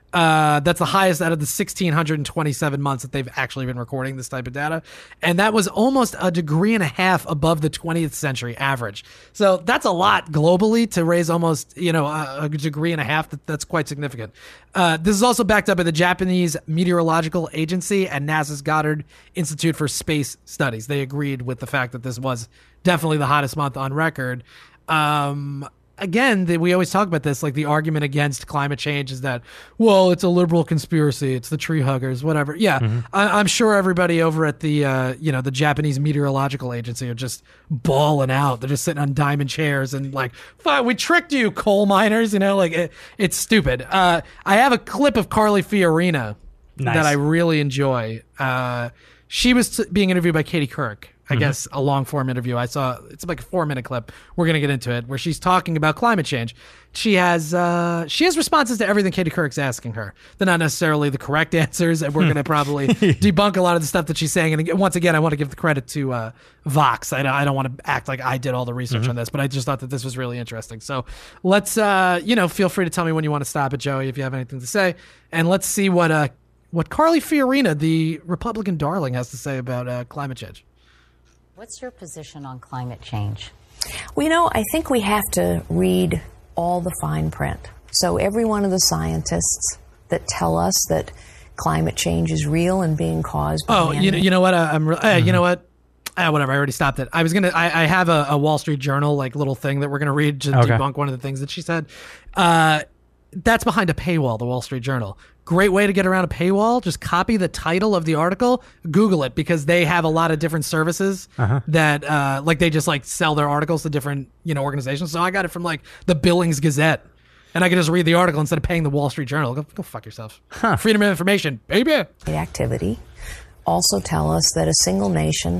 That's the highest out of the 1,627 months that they've actually been recording this type of data. And that was almost a degree and a half above the 20th century average. So that's a lot globally to raise almost, a degree and a half. That's quite significant. This is also backed up by the Japanese Meteorological Agency and NASA's Goddard Institute for Space Studies. They agreed with the fact that this was definitely the hottest month on record. Again, we always talk about this, like the argument against climate change is that, well, it's a liberal conspiracy. It's the tree huggers, whatever. Yeah, I'm sure everybody over at the, the Japanese Meteorological Agency are just bawling out. They're just sitting on diamond chairs and like, fine, we tricked you, coal miners. It's stupid. I have a clip of Carly Fiorina that I really enjoy. She was being interviewed by Katie Couric. I guess a long form interview. I saw it's like a 4-minute clip. We're going to get into it where she's talking about climate change. She has responses to everything Katie Couric's asking her. They're not necessarily the correct answers, and we're going to probably debunk a lot of the stuff that she's saying. And once again, I want to give the credit to Vox. I don't want to act like I did all the research on this, but I just thought that this was really interesting. So let's feel free to tell me when you want to stop it, Joey, if you have anything to say, and let's see what Carly Fiorina, the Republican darling, has to say about climate change. What's your position on climate change? Well, I think we have to read all the fine print. So every one of the scientists that tell us that climate change is real and being caused by man-made. You know what? You know what? Whatever. I already stopped it. I was gonna. I have a Wall Street Journal little thing that we're gonna read to debunk one of the things that she said. That's behind a paywall. The Wall Street Journal. Great way to get around a paywall. Just copy the title of the article, Google it, because they have a lot of different services that they just sell their articles to different organizations. So I got it from the Billings Gazette, and I can just read the article instead of paying the Wall Street Journal. Go fuck yourself. Freedom of information, baby. Activity also tell us that a single nation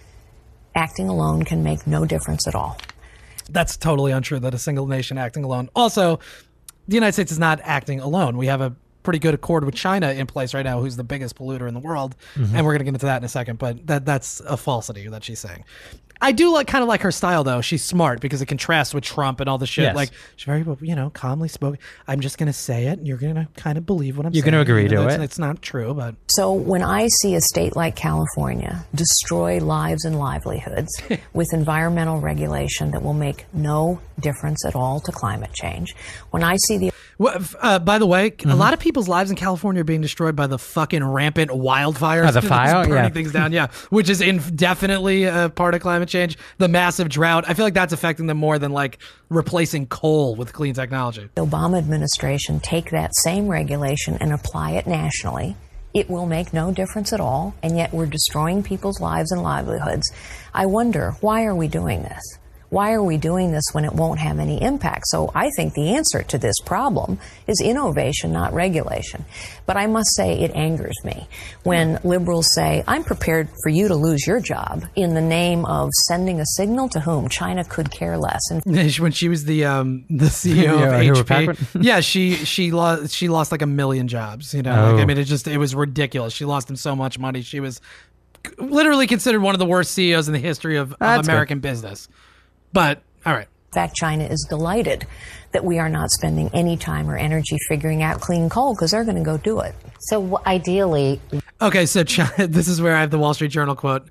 acting alone can make no difference at all. That's totally untrue. That a single nation acting alone. Also, the United States is not acting alone. We have a pretty good accord with China in place right now, who's the biggest polluter in the world, and we're going to get into that in a second, but that's a falsity that she's saying. I do kind of like her style, though. She's smart because it contrasts with Trump and all the shit. Yes. She's very, calmly spoken. I'm just going to say it, and you're going to kind of believe what I'm saying. You're going to agree to it. It's not true, but... So when I see a state like California destroy lives and livelihoods with environmental regulation that will make no difference at all to climate change, when I see the... by the way, a lot of people's lives in California are being destroyed by the fucking rampant wildfires. The fire? Burning things down, which is definitely a part of climate change. The massive drought. I feel like that's affecting them more than replacing coal with clean technology. The Obama administration take that same regulation and apply it nationally. It will make no difference at all, and yet we're destroying people's lives and livelihoods. I wonder, why are we doing this? Why are we doing this when it won't have any impact? So I think the answer to this problem is innovation, not regulation. But I must say it angers me when liberals say, I'm prepared for you to lose your job in the name of sending a signal to whom? China could care less. And when she was the CEO of HP, she lost 1 million jobs. It was ridiculous. She lost them so much money. She was literally considered one of the worst CEOs in the history of American business. But, all right. In fact, China is delighted that we are not spending any time or energy figuring out clean coal because they're going to go do it. So ideally... Okay, so this is where I have the Wall Street Journal quote.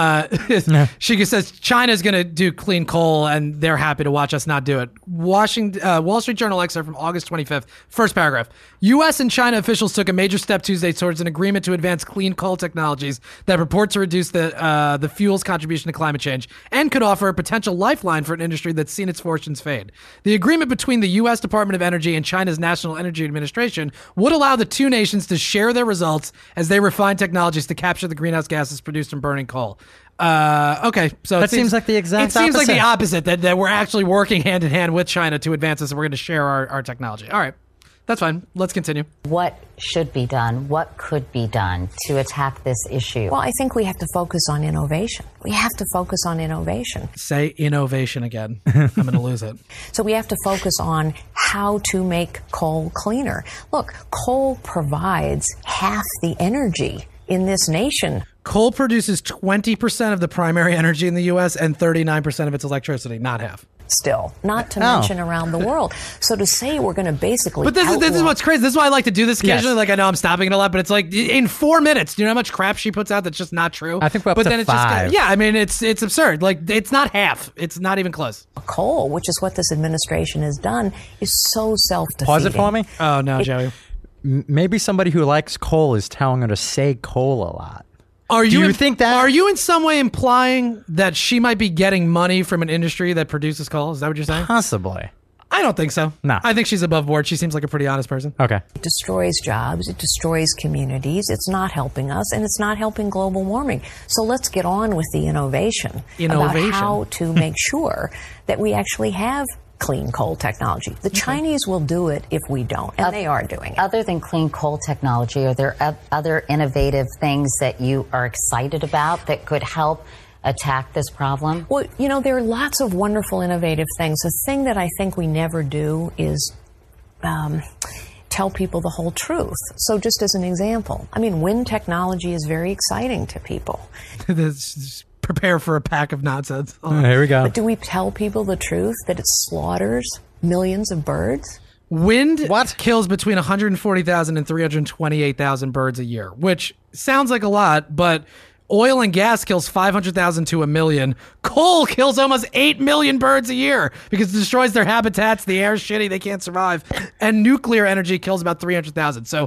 She says China's going to do clean coal, and they're happy to watch us not do it. Wall Street Journal excerpt from August 25th, first paragraph. U.S. and China officials took a major step Tuesday towards an agreement to advance clean coal technologies that purport to reduce the fuel's contribution to climate change and could offer a potential lifeline for an industry that's seen its fortunes fade. The agreement between the U.S. Department of Energy and China's National Energy Administration would allow the two nations to share their results as they refine technologies to capture the greenhouse gases produced from burning coal. Okay, so that seems like the exact opposite. It seems like the opposite, that we're actually working hand in hand with China to advance this, and we're going to share our technology. All right, that's fine. Let's continue. What should be done? What could be done to attack this issue? Well, I think we have to focus on innovation. We have to focus on innovation. Say innovation again. I'm going to lose it. So we have to focus on how to make coal cleaner. Look, coal provides half the energy in this nation. Coal produces 20% of the primary energy in the U.S. and 39% of its electricity, not half. still, not to mention around the world. So to say we're going to basically But this is what's crazy. This is why I like to do this occasionally. Like, I know I'm stopping it a lot, but it's like in 4 minutes, do you know how much crap she puts out that's just not true? I think we're up to it's 5. Just, I mean, it's absurd. Like, it's not half. It's not even close. Coal, which is what this administration has done, is so self-defeating. Pause it for me. Oh, no, Joey. Maybe somebody who likes coal is telling her to say coal a lot. Do you think that? Are you in some way implying that she might be getting money from an industry that produces coal? Is that what you're saying? Possibly. I don't think so. No. I think she's above board. She seems like a pretty honest person. Okay. It destroys jobs. It destroys communities. It's not helping us, and it's not helping global warming. So let's get on with the innovation. About how to make sure that we actually have clean coal technology. The Chinese will do it if we don't, and they are doing it. Other than clean coal technology, are there other innovative things that you are excited about that could help attack this problem? Well, you know, there are lots of wonderful, innovative things. The thing that I think we never do is tell people the whole truth. So just as an example, I mean, wind technology is very exciting to people. Prepare for a pack of nonsense. Here we go. But do we tell people the truth that it slaughters millions of birds? Wind kills between 140,000 and 328,000 birds a year, which sounds like a lot, but oil and gas kills 500,000 to 1 million. Coal kills almost 8 million birds a year because it destroys their habitats. The air's shitty. They can't survive. And nuclear energy kills about 300,000. So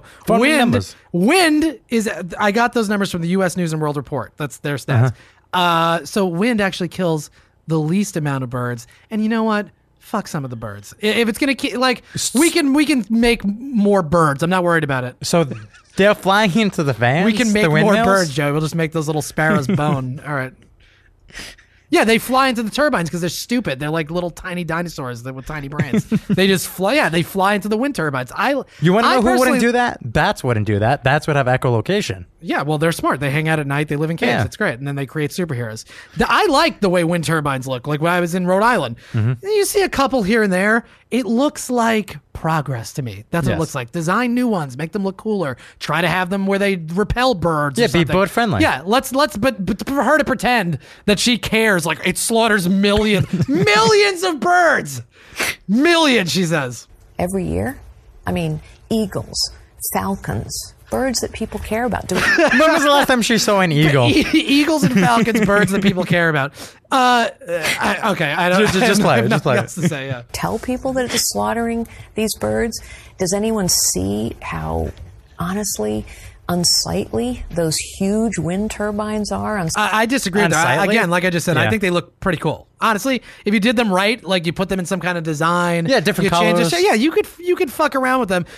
wind is, I got those numbers from the U.S. News and World Report. That's their stats. So wind actually kills the least amount of birds. And you know what? Fuck some of the birds. If it's going to, like, we can make more birds. I'm not worried about it. So they're flying into the vans? We can make more birds, Joey. We'll just make those little sparrows bone. All right. Yeah, they fly into the turbines because they're stupid. They're like little tiny dinosaurs with tiny brains. They just fly. Yeah, they fly into the wind turbines. You want to know who wouldn't do that? Bats wouldn't do that. Bats would have echolocation. Yeah, well, they're smart. They hang out at night. They live in caves. Yeah. It's great. And then they create superheroes. I like the way wind turbines look. Like when I was in Rhode Island, you see a couple here and there. It looks like progress to me. That's what it looks like. Design new ones. Make them look cooler. Try to have them where they repel birds. Yeah, or something. be bird friendly. Yeah, but for her to pretend that she cares, like it slaughters millions of birds. Millions, she says. Every year? I mean, eagles, falcons, birds that people care about. When was the last time she saw an eagle? Eagles and falcons, birds that people care about. I don't. Just play it. Just play it. To say, yeah. Tell people that it's slaughtering these birds. Does anyone see how, honestly, unsightly those huge wind turbines are? I disagree with that. Again, like I just said, I think they look pretty cool. Honestly, if you did them right, like you put them in some kind of design, different colors. You could fuck around with them.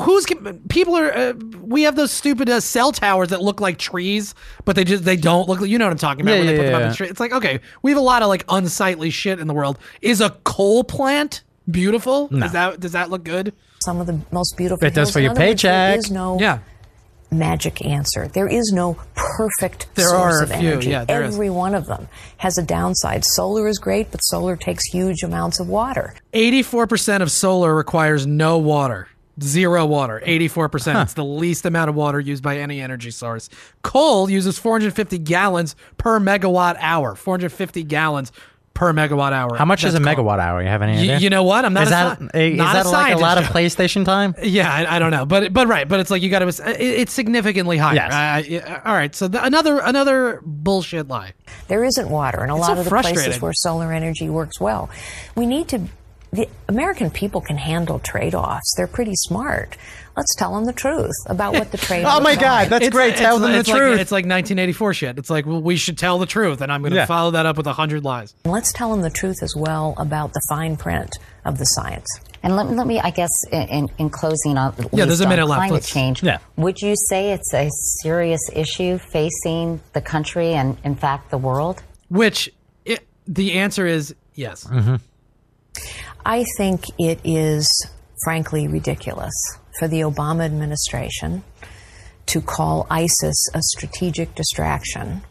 We have those stupid cell towers that look like trees, but they don't look. You know what I'm talking about? When they put them up in the tree. It's like, okay, we have a lot of like unsightly shit in the world. Is a coal plant beautiful? No. Does that look good? Some of the most beautiful. It does for your paycheck. There is no magic answer. There is no perfect source of energy. Yeah, Every one of them has a downside. Solar is great, but solar takes huge amounts of water. 84% of solar requires no water. 0 water. 84%. It's the least amount of water used by any energy source. Coal uses 450 gallons per megawatt hour. 450 gallons per megawatt hour. How much is a megawatt hour? You have any idea? You know what? I'm not. Is that like a lot of PlayStation time? Yeah, I don't know, but right, but it's like you got to. It's significantly higher. Yes. All right, so another bullshit lie. There isn't water in a lot of the places where solar energy works well. We need to. The American people can handle trade-offs. They're pretty smart. Let's tell them the truth about what the trade-offs are. Oh my God, that's great. Tell them the truth. It's like 1984 shit. It's like, well, we should tell the truth, and I'm going to follow that up with 100 lies. Let's tell them the truth as well about the fine print of the science. And let me, I guess, in closing on there's a minute left. Climate change. Yeah. Would you say it's a serious issue facing the country and, in fact, the world? The answer is yes. Mm-hmm. I think it is, frankly, ridiculous for the Obama administration to call ISIS a strategic distraction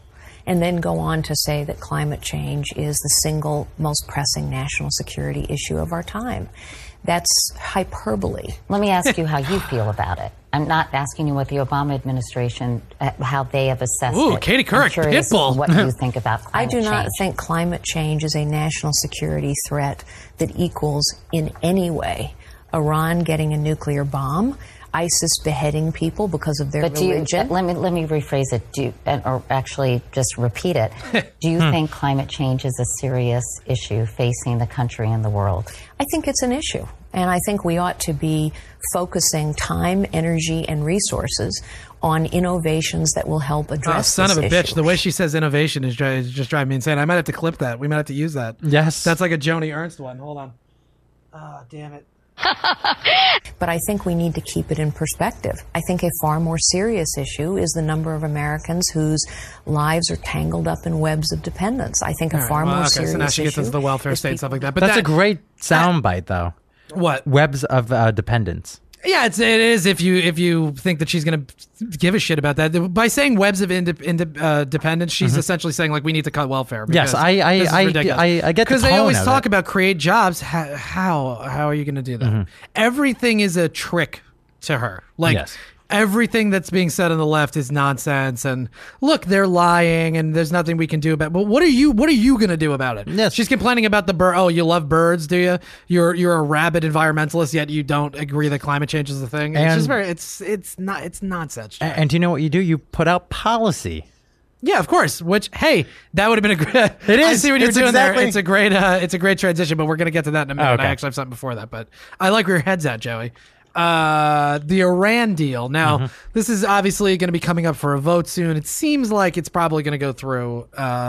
and then go on to say that climate change is the single most pressing national security issue of our time. That's hyperbole. Let me ask you how you feel about it. I'm not asking you what the Obama administration, how they have assessed Ooh, it. Katie Couric, I'm curious Pitbull. what you think about I climate do not change. think climate change is a national security threat that equals in any way Iran getting a nuclear bomb, ISIS beheading people because of their religion. Let me rephrase it, or actually just repeat it. Do you think climate change is a serious issue facing the country and the world? I think it's an issue, and I think we ought to be focusing time, energy, and resources on innovations that will help address son this of a issue. bitch. The way she says innovation is just driving me insane. I might have to clip that. We might have to use that. Yes. That's like a Joni Ernst one. Hold on. Oh, damn it. But I think we need to keep it in perspective. I think a far more serious issue is the number of Americans whose lives are tangled up in webs of dependence. I think a far more serious so now she gets issue into the welfare is state and stuff like that. But That's a great soundbite, though. What? Webs of dependence. Yeah, it is if you think that she's going to give a shit about that. By saying webs of dependence, she's essentially saying like we need to cut welfare. Yes, because I this is ridiculous. get the because they tone always of talk it. about create jobs. How are you going to do that? Everything is a trick to her. Like Yes. everything that's being said on the left is nonsense. And look, they're lying, and there's nothing we can do about it. But what are you going to do about it? Yes. She's complaining about the bird. Oh, you love birds, do you? You're a rabid environmentalist, yet you don't agree that climate change is a thing. And- It's nonsense. And do you know what you do? You put out policy. Yeah, of course. Which, hey, that would have been a great. It is. I see what you're It's doing exactly- there. It's a great transition, but we're gonna get to that in a minute. Okay. I actually have something before that, but I like where your head's at, Joey. The Iran deal. Now, this is obviously going to be coming up for a vote soon. It seems like it's probably going to go through.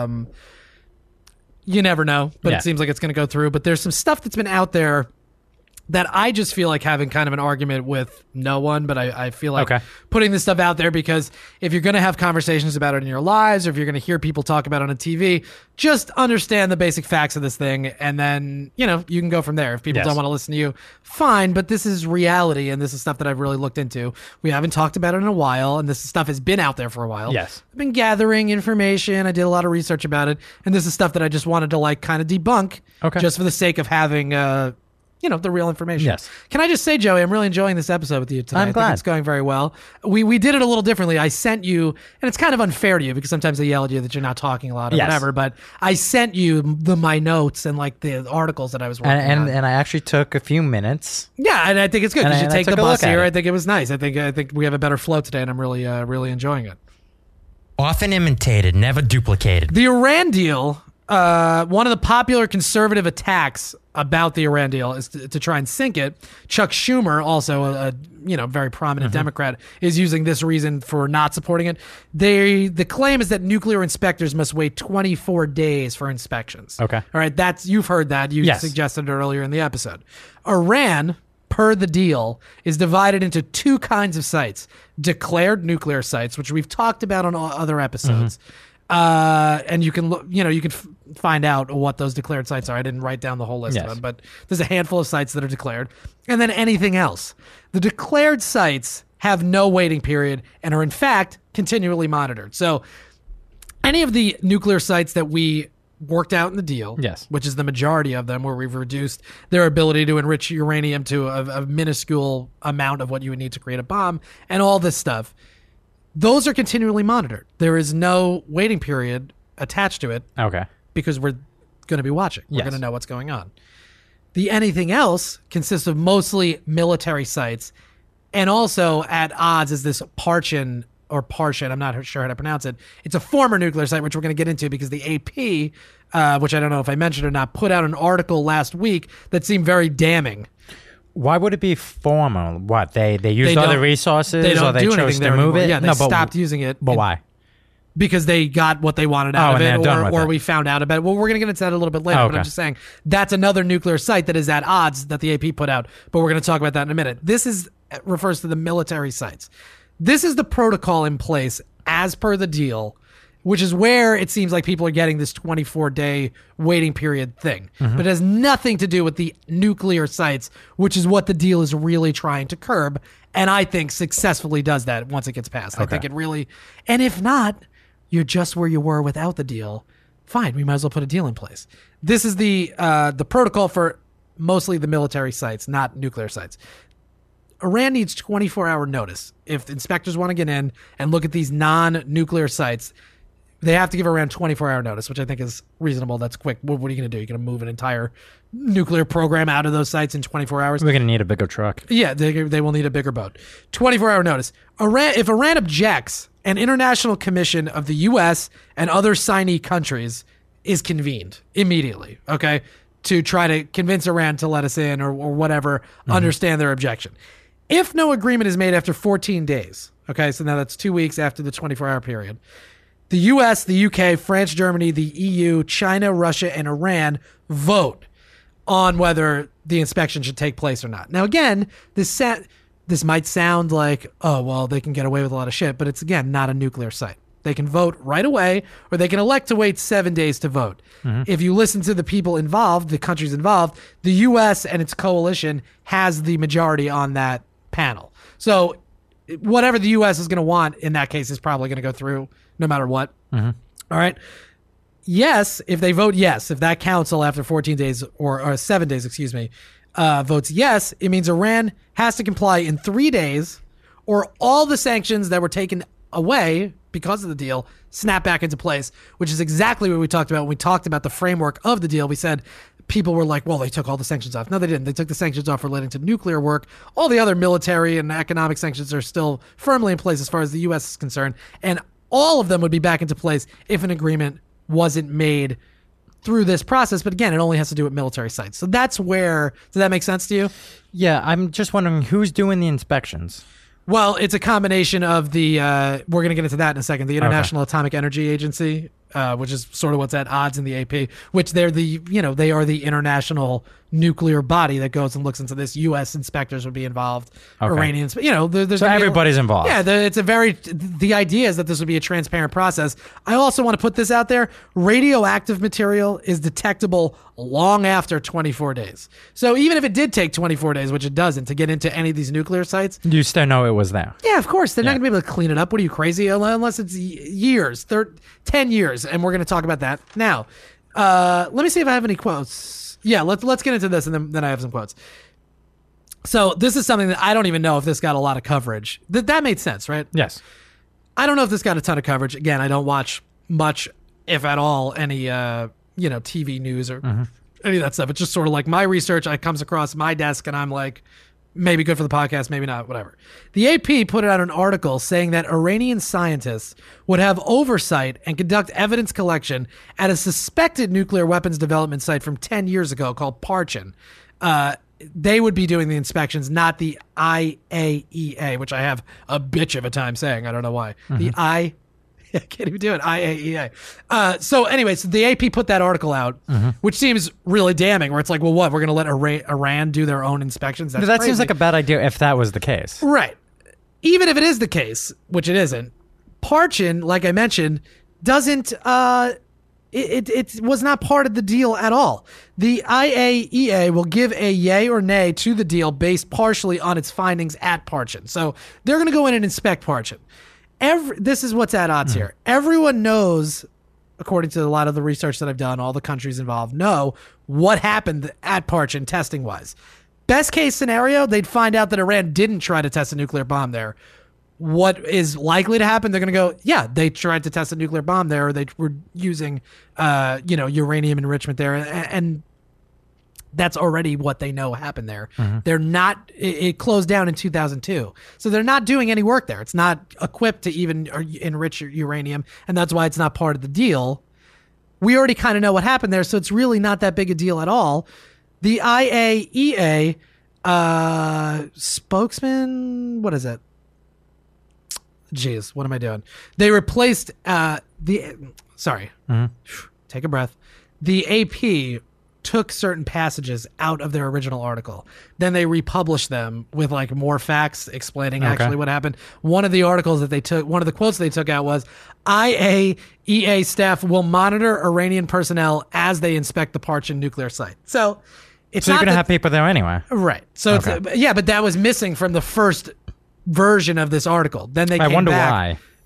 You never know, but Yeah. it seems like it's going to go through. But there's some stuff that's been out there that I just feel like having kind of an argument with no one, but I feel like Okay. putting this stuff out there, because if you're going to have conversations about it in your lives, or if you're going to hear people talk about it on TV, just understand the basic facts of this thing. And then, you can go from there. If people Yes. don't want to listen to you, fine. But this is reality. And this is stuff that I've really looked into. We haven't talked about it in a while. And this stuff has been out there for a while. Yes. I've been gathering information. I did a lot of research about it. And this is stuff that I just wanted to kind of debunk. Okay. Just for the sake of having, the real information. Yes. Can I just say, Joey, I'm really enjoying this episode with you today. I'm I glad. think it's going very well. We did it a little differently. I sent you, and it's kind of unfair to you because sometimes they yell at you that you're not talking a lot or Yes. whatever, but I sent you my notes and the articles that I was working on. And I actually took a few minutes. Yeah, and I think it's good. You And should I take the took a bus look at here. it. I think it was nice. I think we have a better flow today, and I'm really really enjoying it. Often imitated, never duplicated. The Iran deal, one of the popular conservative attacks about the Iran deal is to try and sink it. Chuck Schumer, also a very prominent Democrat, is using this reason for not supporting it. The claim is that nuclear inspectors must wait 24 days for inspections. Okay. All right, you've heard that. You Yes. suggested it earlier in the episode. Iran, per the deal, is divided into two kinds of sites: declared nuclear sites, which we've talked about on other episodes. And you can look, you can find out what those declared sites are. I didn't write down the whole list of Yes. them, but there's a handful of sites that are declared, and then anything else. The declared sites have no waiting period and are in fact continually monitored. So any of the nuclear sites that we worked out in the deal, Yes. which is the majority of them, where we've reduced their ability to enrich uranium to a minuscule amount of what you would need to create a bomb, and all this stuff, those are continually monitored. There is no waiting period attached to it Okay. because we're going to be watching. We're Yes. going to know what's going on. The anything else consists of mostly military sites, and also at odds is this Parchin, I'm not sure how to pronounce it. It's a former nuclear site, which we're going to get into because the AP, which I don't know if I mentioned or not, put out an article last week that seemed very damning. Why would it be formal? What, they used They other don't- resources, they don't or they do chose anything to there move anymore. it? Yeah, they No, but stopped using it. But why? Because they got what they wanted out Oh, of and it, they're done with or it. we found out about it. Well, we're going to get into that a little bit later, Oh, but I'm okay. just saying that's another nuclear site that is at odds that the AP put out, but we're going to talk about that in a minute. This refers to the military sites. This is the protocol in place as per the deal, which is where it seems like people are getting this 24-day waiting period thing. Mm-hmm. But it has nothing to do with the nuclear sites, which is what the deal is really trying to curb, and I think successfully does that once it gets passed. I Okay. think it really, and if not, you're just where you were without the deal. Fine, we might as well put a deal in place. This is the protocol for mostly the military sites, not nuclear sites. Iran needs 24-hour notice. If inspectors want to get in and look at these non-nuclear sites, they have to give Iran 24-hour notice, which I think is reasonable. That's quick. What are you going to do? You're going to move an entire nuclear program out of those sites in 24 hours? We're going to need a bigger truck. Yeah, they will need a bigger boat. 24-hour notice. If Iran objects, an international commission of the U.S. and other signee countries is convened immediately, okay, to try to convince Iran to let us in or whatever, understand their objection. If no agreement is made after 14 days, okay, so now that's 2 weeks after the 24-hour period, the U.S., the UK, France, Germany, the EU, China, Russia, and Iran vote on whether the inspection should take place or not. Now, again, this might sound like, oh, well, they can get away with a lot of shit, but it's, again, not a nuclear site. They can vote right away, or they can elect to wait 7 days to vote. If you listen to the people involved, the countries involved, the U.S. and its coalition has the majority on that panel. So whatever the U.S. is going to want in that case is probably going to go through no matter what. All right. Yes, if they vote yes, if that council after 14 days or 7 days, votes yes, it means Iran has to comply in 3 days, or all the sanctions that were taken away because of the deal snap back into place, which is exactly what we talked about when we talked about the framework of the deal. We said people were like, well, they took all the sanctions off. No, they didn't. They took the sanctions off relating to nuclear work. All the other military and economic sanctions are still firmly in place as far as the U.S. is concerned. And all of them would be back into place if an agreement wasn't made through this process. But again, it only has to do with military sites. So that's where, does that make sense to you? Yeah, I'm just wondering who's doing the inspections. Well, it's a combination of the, we're going to get into that in a second, the International Atomic Energy Agency, which is sort of what's at odds in the AP, which they are the international nuclear body that goes and looks into this. U.S. inspectors would be involved. Iranians, there's so everybody's involved. Yeah, the idea is that this would be a transparent process. I also want to put this out there. Radioactive material is detectable long after 24 days. So even if it did take 24 days, which it doesn't, to get into any of these nuclear sites, you still know it was there. Yeah, of course. They're not going to be able to clean it up. What are you, crazy? Unless it's years, 10 years. And we're going to talk about that now. Let me see if I have any quotes. Yeah, let's get into this, and then I have some quotes. So this is something that I don't even know if this got a lot of coverage. That made sense, right? Yes. I don't know if this got a ton of coverage. Again, I don't watch much, if at all, any TV news or any of that stuff. It's just sort of like my research. It comes across my desk, and I'm like, maybe good for the podcast, maybe not, whatever. The AP put out an article saying that Iranian scientists would have oversight and conduct evidence collection at a suspected nuclear weapons development site from 10 years ago called Parchin. They would be doing the inspections, not the IAEA, which I have a bitch of a time saying. I don't know why. I can't even do it. IAEA. So anyway, so the AP put that article out, which seems really damning, where it's like, well, what? We're going to let Iran do their own inspections? That seems like a bad idea if that was the case. Right. Even if it is the case, which it isn't, Parchin, like I mentioned, doesn't, it was not part of the deal at all. The IAEA will give a yay or nay to the deal based partially on its findings at Parchin. So they're going to go in and inspect Parchin. This is what's at odds here. Everyone knows, according to a lot of the research that I've done, all the countries involved know what happened at Parchin testing-wise. Best case scenario, they'd find out that Iran didn't try to test a nuclear bomb there. What is likely to happen? They're going to go, yeah, they tried to test a nuclear bomb there, or they were using, uranium enrichment there, and that's already what they know happened there. They're not, it closed down in 2002. So they're not doing any work there. It's not equipped to even enrich uranium, and that's why it's not part of the deal. We already kind of know what happened there, so it's really not that big a deal at all. The IAEA spokesman, what is it? Jeez, what am I doing? They replaced take a breath. The AP took certain passages out of their original article. Then they republished them with like more facts explaining actually what happened. One of the articles that they took, one of the quotes they took out was, IAEA staff will monitor Iranian personnel as they inspect the Parchin nuclear site. So it's you're going to have people there anyway. Right. So but that was missing from the first version of this article. Then they came back. I wonder why.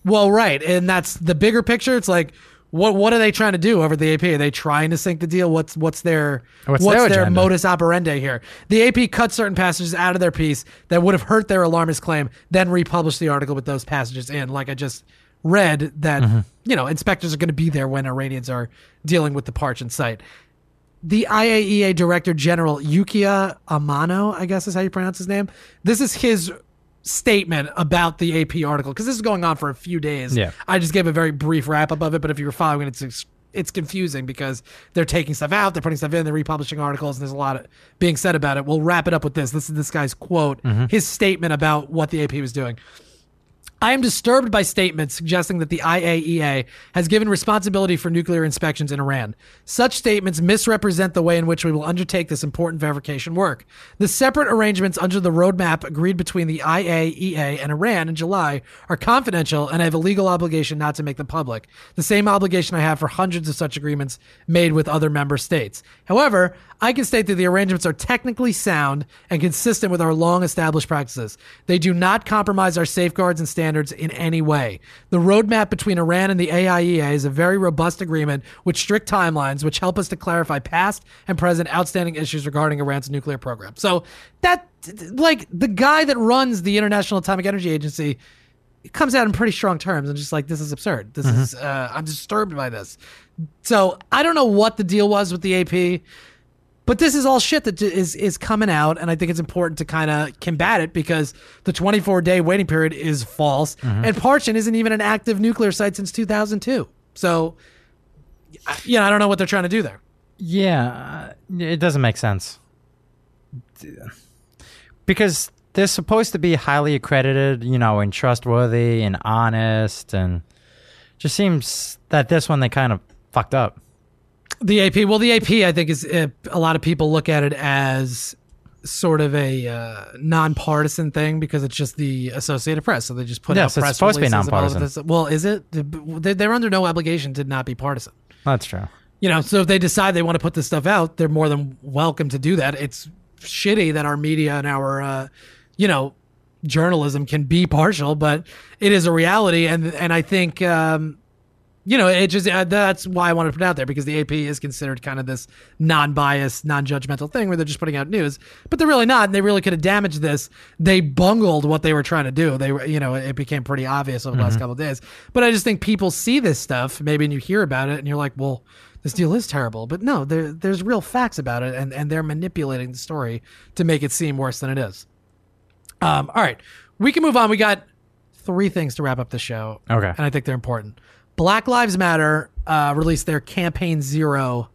Well, right, and that's the bigger picture. It's like, what are they trying to do over at the AP? Are they trying to sink the deal? What's their agenda? modus operandi here? The AP cut certain passages out of their piece that would have hurt their alarmist claim, then republished the article with those passages in. Like I just read that, inspectors are going to be there when Iranians are dealing with the Parchin site. The IAEA Director General Yukiya Amano, I guess is how you pronounce his name. This is his statement about the AP article, because this is going on for a few days. Yeah. I just gave a very brief wrap up of it, but if you were following it, it's confusing because they're taking stuff out, they're putting stuff in, they're republishing articles, and there's a lot being said about it. We'll wrap it up with this. This is this guy's quote, his statement about what the AP was doing. I am disturbed by statements suggesting that the IAEA has given responsibility for nuclear inspections in Iran. Such statements misrepresent the way in which we will undertake this important verification work. The separate arrangements under the roadmap agreed between the IAEA and Iran in July are confidential, and I have a legal obligation not to make them public. The same obligation I have for hundreds of such agreements made with other member states. However, I can state that the arrangements are technically sound and consistent with our long-established practices. They do not compromise our safeguards and standards in any way. The roadmap between Iran and the IAEA is a very robust agreement with strict timelines, which help us to clarify past and present outstanding issues regarding Iran's nuclear program. So that, like, the guy that runs the International Atomic Energy Agency comes out in pretty strong terms and just like, this is absurd. This is, I'm disturbed by this. So I don't know what the deal was with the AP. But this is all shit that is coming out, and I think it's important to kind of combat it because the 24-day waiting period is false, and Parchin isn't even an active nuclear site since 2002. So, I don't know what they're trying to do there. Yeah, it doesn't make sense. Because they're supposed to be highly accredited, and trustworthy and honest, and just seems that this one they kind of fucked up. The AP, I think is a lot of people look at it as sort of a nonpartisan thing because it's just the Associated Press, so they just put out press it's supposed to be nonpartisan. Well, is it? They're under no obligation to not be partisan. That's true. So if they decide they want to put this stuff out, they're more than welcome to do that. It's shitty that our media and our, journalism can be partial, but it is a reality, and I think. It just that's why I wanted to put it out there because the AP is considered kind of this non-biased, non-judgmental thing where they're just putting out news, but they're really not. And they really could have damaged this. They bungled what they were trying to do. They were, it became pretty obvious over the last couple of days. But I just think people see this stuff maybe and you hear about it and you're like, well, this deal is terrible. But no, there's real facts about it, and they're manipulating the story to make it seem worse than it is. All right, we can move on. We got 3 things to wrap up the show. Okay, and I think they're important. Black Lives Matter released their Campaign Zero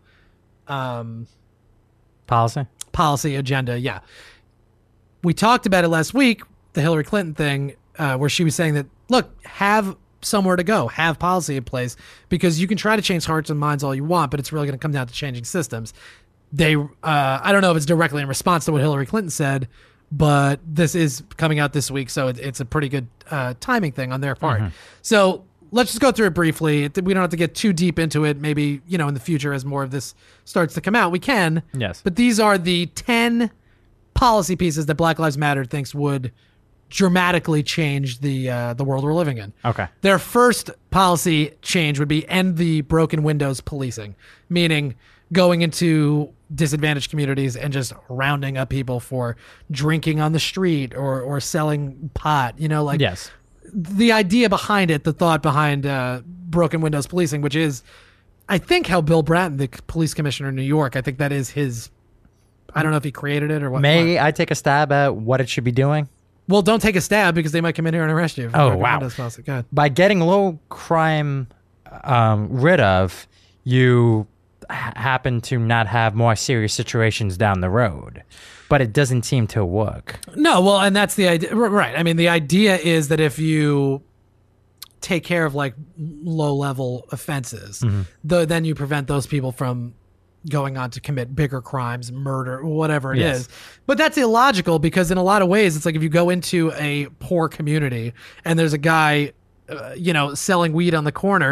policy agenda. Yeah. We talked about it last week, the Hillary Clinton thing, where she was saying that, look, have somewhere to go, have policy in place, because you can try to change hearts and minds all you want, but it's really going to come down to changing systems. I don't know if it's directly in response to what Hillary Clinton said, but this is coming out this week, so it's a pretty good timing thing on their part. So let's just go through it briefly. We don't have to get too deep into it. Maybe, in the future as more of this starts to come out, we can. Yes. But these are the 10 policy pieces that Black Lives Matter thinks would dramatically change the world we're living in. Okay. Their first policy change would be end the broken windows policing, meaning going into disadvantaged communities and just rounding up people for drinking on the street or selling pot, Yes. The idea behind it, the thought behind broken windows policing, which is, I think, how Bill Bratton, the police commissioner in New York, I think that is his, I don't know if he created it or what. May I take a stab at what it should be doing? Well, don't take a stab because they might come in here and arrest you. Oh, wow. By getting low crime rid of, you happen to not have more serious situations down the road. But it doesn't seem to work. No, well, and that's the idea. Right. I mean, the idea is that if you take care of like low-level offenses, then you prevent those people from going on to commit bigger crimes, murder, whatever it is. But that's illogical because in a lot of ways, it's like if you go into a poor community and there's a guy, selling weed on the corner,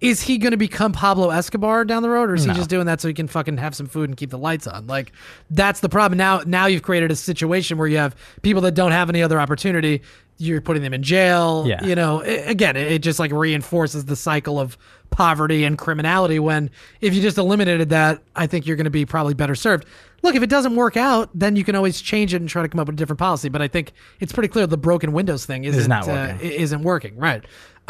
is he going to become Pablo Escobar down the road, or is he No. just doing that so he can fucking have some food and keep the lights on? Like, that's the problem. Now you've created a situation where you have people that don't have any other opportunity. You're putting them in jail. Yeah. You know, it just like reinforces the cycle of poverty and criminality, when if you just eliminated that, I think you're going to be probably better served. Look, if it doesn't work out, then you can always change it and try to come up with a different policy. But I think it's pretty clear the broken windows thing isn't working. Right.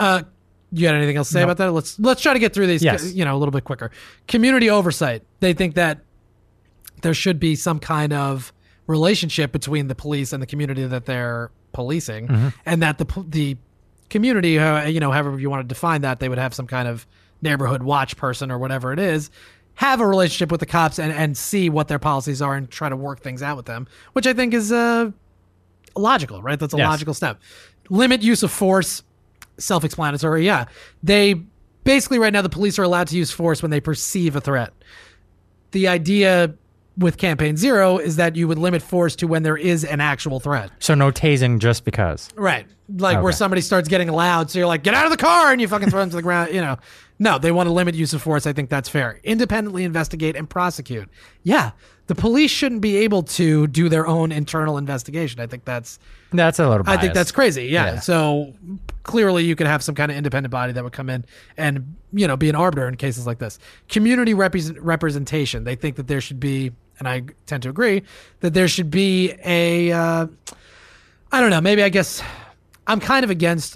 You got anything else to say about that? Let's try to get through these, Yes. a little bit quicker. Community oversight. They think that there should be some kind of relationship between the police and the community that they're policing, and that the community, however you want to define that, they would have some kind of neighborhood watch person or whatever it is, have a relationship with the cops and see what their policies are and try to work things out with them, which I think is logical, right? That's a logical step. Limit use of force. Self-explanatory. Yeah. They basically, right now, the police are allowed to use force when they perceive a threat. The idea with Campaign Zero is that you would limit force to when there is an actual threat. So no tasing just because. Right. Like where Okay. somebody starts getting loud, so you're like, get out of the car, and you fucking throw them to the ground, No, they want to limit use of force. I think that's fair. Independently investigate and prosecute. Yeah. The police shouldn't be able to do their own internal investigation. I think that's a little biased. I think that's crazy. Yeah. Yeah. So clearly you could have some kind of independent body that would come in and, be an arbiter in cases like this. Community representation. They think that there should be, and I tend to agree, that there should be I don't know, maybe I guess I'm kind of against,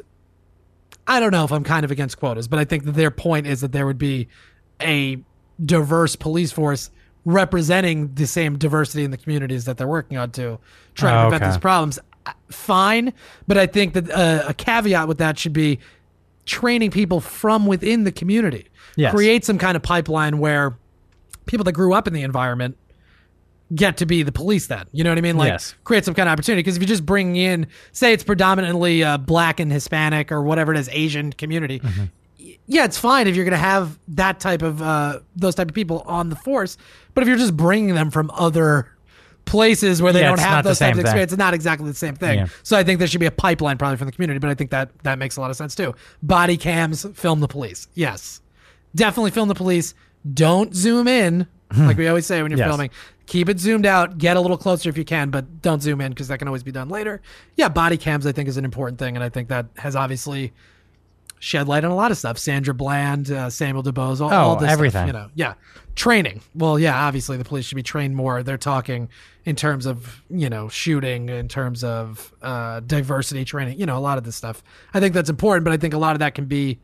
I don't know if I'm kind of against quotas, but I think that their point is that there would be a diverse police force representing the same diversity in the communities that they're working on to try to prevent these problems. Fine, but I think that a caveat with that should be training people from within the community. Yes. Create some kind of pipeline where people that grew up in the environment get to be the police then. You know what I mean? Like, Yes. create some kind of opportunity. Because if you just bring in, say it's predominantly black and Hispanic or whatever it is, Asian community, yeah, it's fine if you're going to have that type of, those type of people on the force. But if you're just bringing them from other places where they Yeah, don't it's have not the those types same of thing. experience, it's not exactly the same thing. Yeah. So I think there should be a pipeline probably from the community, but I think that makes a lot of sense too. Body cams, film the police. Yes. Definitely film the police. Don't zoom in, like we always say when you're Yes. filming. Keep it zoomed out. Get a little closer if you can, but don't zoom in because that can always be done later. Yeah, body cams I think is an important thing, and I think that has obviously shed light on a lot of stuff. Sandra Bland, Samuel DuBose, all this everything. stuff, Yeah. Training. Well, yeah, obviously the police should be trained more. They're talking in terms of, shooting, in terms of diversity training, a lot of this stuff. I think that's important, but I think a lot of that can be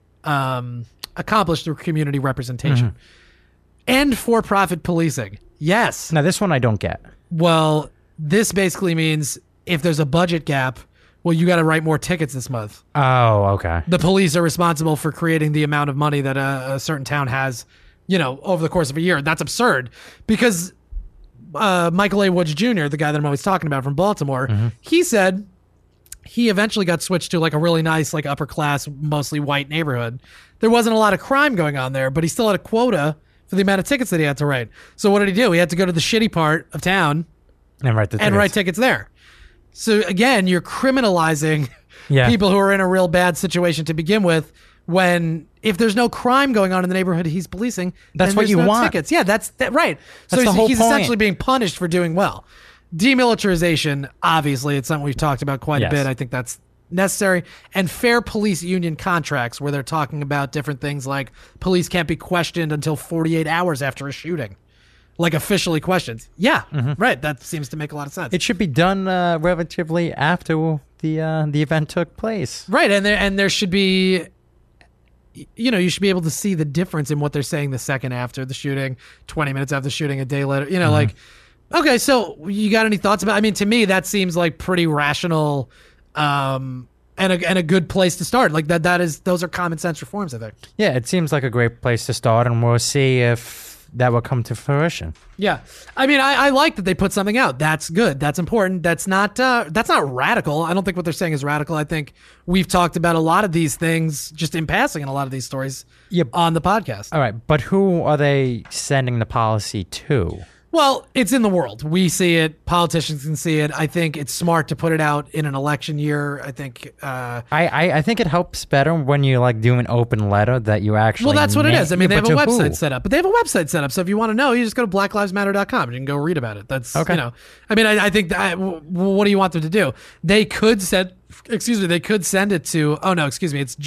accomplished through community representation. And for-profit policing. Yes. Now, this one I don't get. Well, this basically means if there's a budget gap, well, you got to write more tickets this month. Oh, okay. The police are responsible for creating the amount of money that a certain town has, over the course of a year. That's absurd because Michael A. Woods Jr., the guy that I'm always talking about from Baltimore, he said he eventually got switched to like a really nice, like upper class, mostly white neighborhood. There wasn't a lot of crime going on there, but he still had a quota for the amount of tickets that he had to write. So what did he do? He had to go to the shitty part of town And write the and write tickets there. So again, you're criminalizing people who are in a real bad situation to begin with. When if there's no crime going on in the neighborhood he's policing, That's then what there's you no want. Tickets. Yeah, that's right. So That's the whole he's point. essentially being punished for doing well. Demilitarization, obviously, it's something we've talked about quite a Yes. bit. I think that's necessary. And fair police union contracts, where they're talking about different things like police can't be questioned until 48 hours after a shooting. Like officially questioned. Yeah, right. That seems to make a lot of sense. It should be done relatively after the event took place. Right, and there should be, you should be able to see the difference in what they're saying the second after the shooting, 20 minutes after the shooting, a day later. Like, okay, so you got any thoughts about? I mean, to me, that seems like pretty rational, and a good place to start. Like those are common sense reforms, I think. Yeah, it seems like a great place to start, and we'll see if that will come to fruition. Yeah, I mean, I like that they put something out. That's good. That's important. That's not radical. I don't think what they're saying is radical. I think we've talked about a lot of these things just in passing in a lot of these stories on the podcast. All right, but who are they sending the policy to? Well, it's in the world. We see it. Politicians can see it. I think it's smart to put it out in an election year. I think. I think it helps better when you like do an open letter that you actually. Well, that's what it is. I mean, they have a website who? set up, but they have a website set up. So if you want to know, you just go to blacklivesmatter.com and you can go read about it. That's Okay. You know. I mean, I think. What do you want them to do? They could send. Excuse me. They could send it to. Oh no. Excuse me. It's